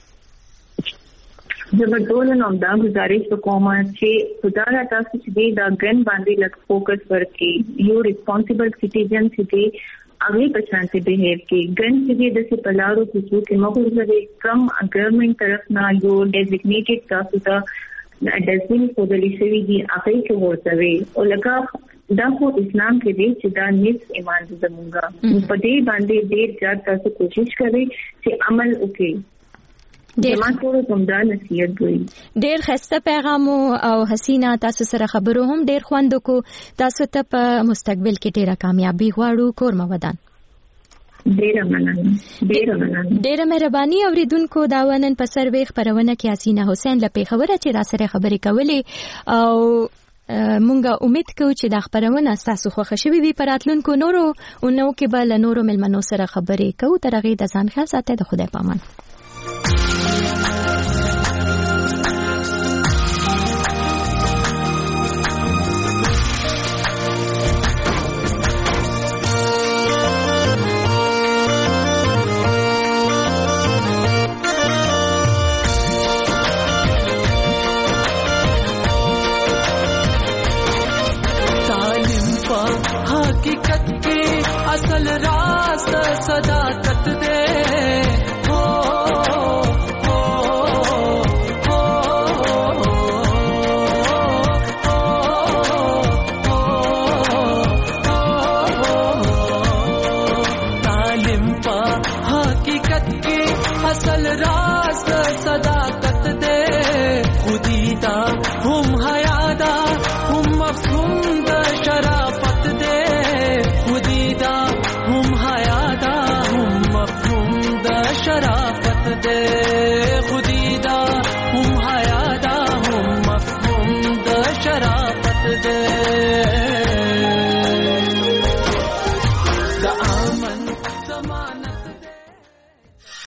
زه ټول نو دا گزارش وکوم چې خدای تاسو چې دا ګن باندې لږ فوکس ورکړي یو ریسپانسیبل سټیزن چې هغه په شانتي بهیر کې ګن چې د څه پلارو چې موږ ورته کم ګورنمنت طرف نه یو ډیزیګنیټډ تاسو ته ډیزنی فودلی شوی دی هغه کې ورته وي او لکه دا خو اسلام کې دی چې دا نفس ایمان زمونږه په دې باندې ډېر زیات تاسو کوشش کوئ چې عمل وکړئ ډېر خسته پیغام او حسینا تاسو سره خبرو هم ډېر خوند کو تاسو ته په مستقبل کې ډېره کامیابی غواړو کور مو ودان ډېر مننه ډېر مننه ډېر مهرباني اوریدونکو دا ونن په سروي خبرونه کې حسینا حسین لپاره خبره چې را سره خبرې کولې او مونږه امید کوو چې دا خبرونه تاسو خوښ شوي وي پراتلونکو نورو او نو کې بل نورو ملمنو سره خبرې کوو ترغه د ځان خیال ساتئ د خدای پامان सदाकत दे हो हो हो तालिम पा हकीकत की असल राज सदाकत दे खुदीदा हम हयादा हम मफहूम द शराफत दे खुदीदा हम हयादा हम मफहूम द शराफत दे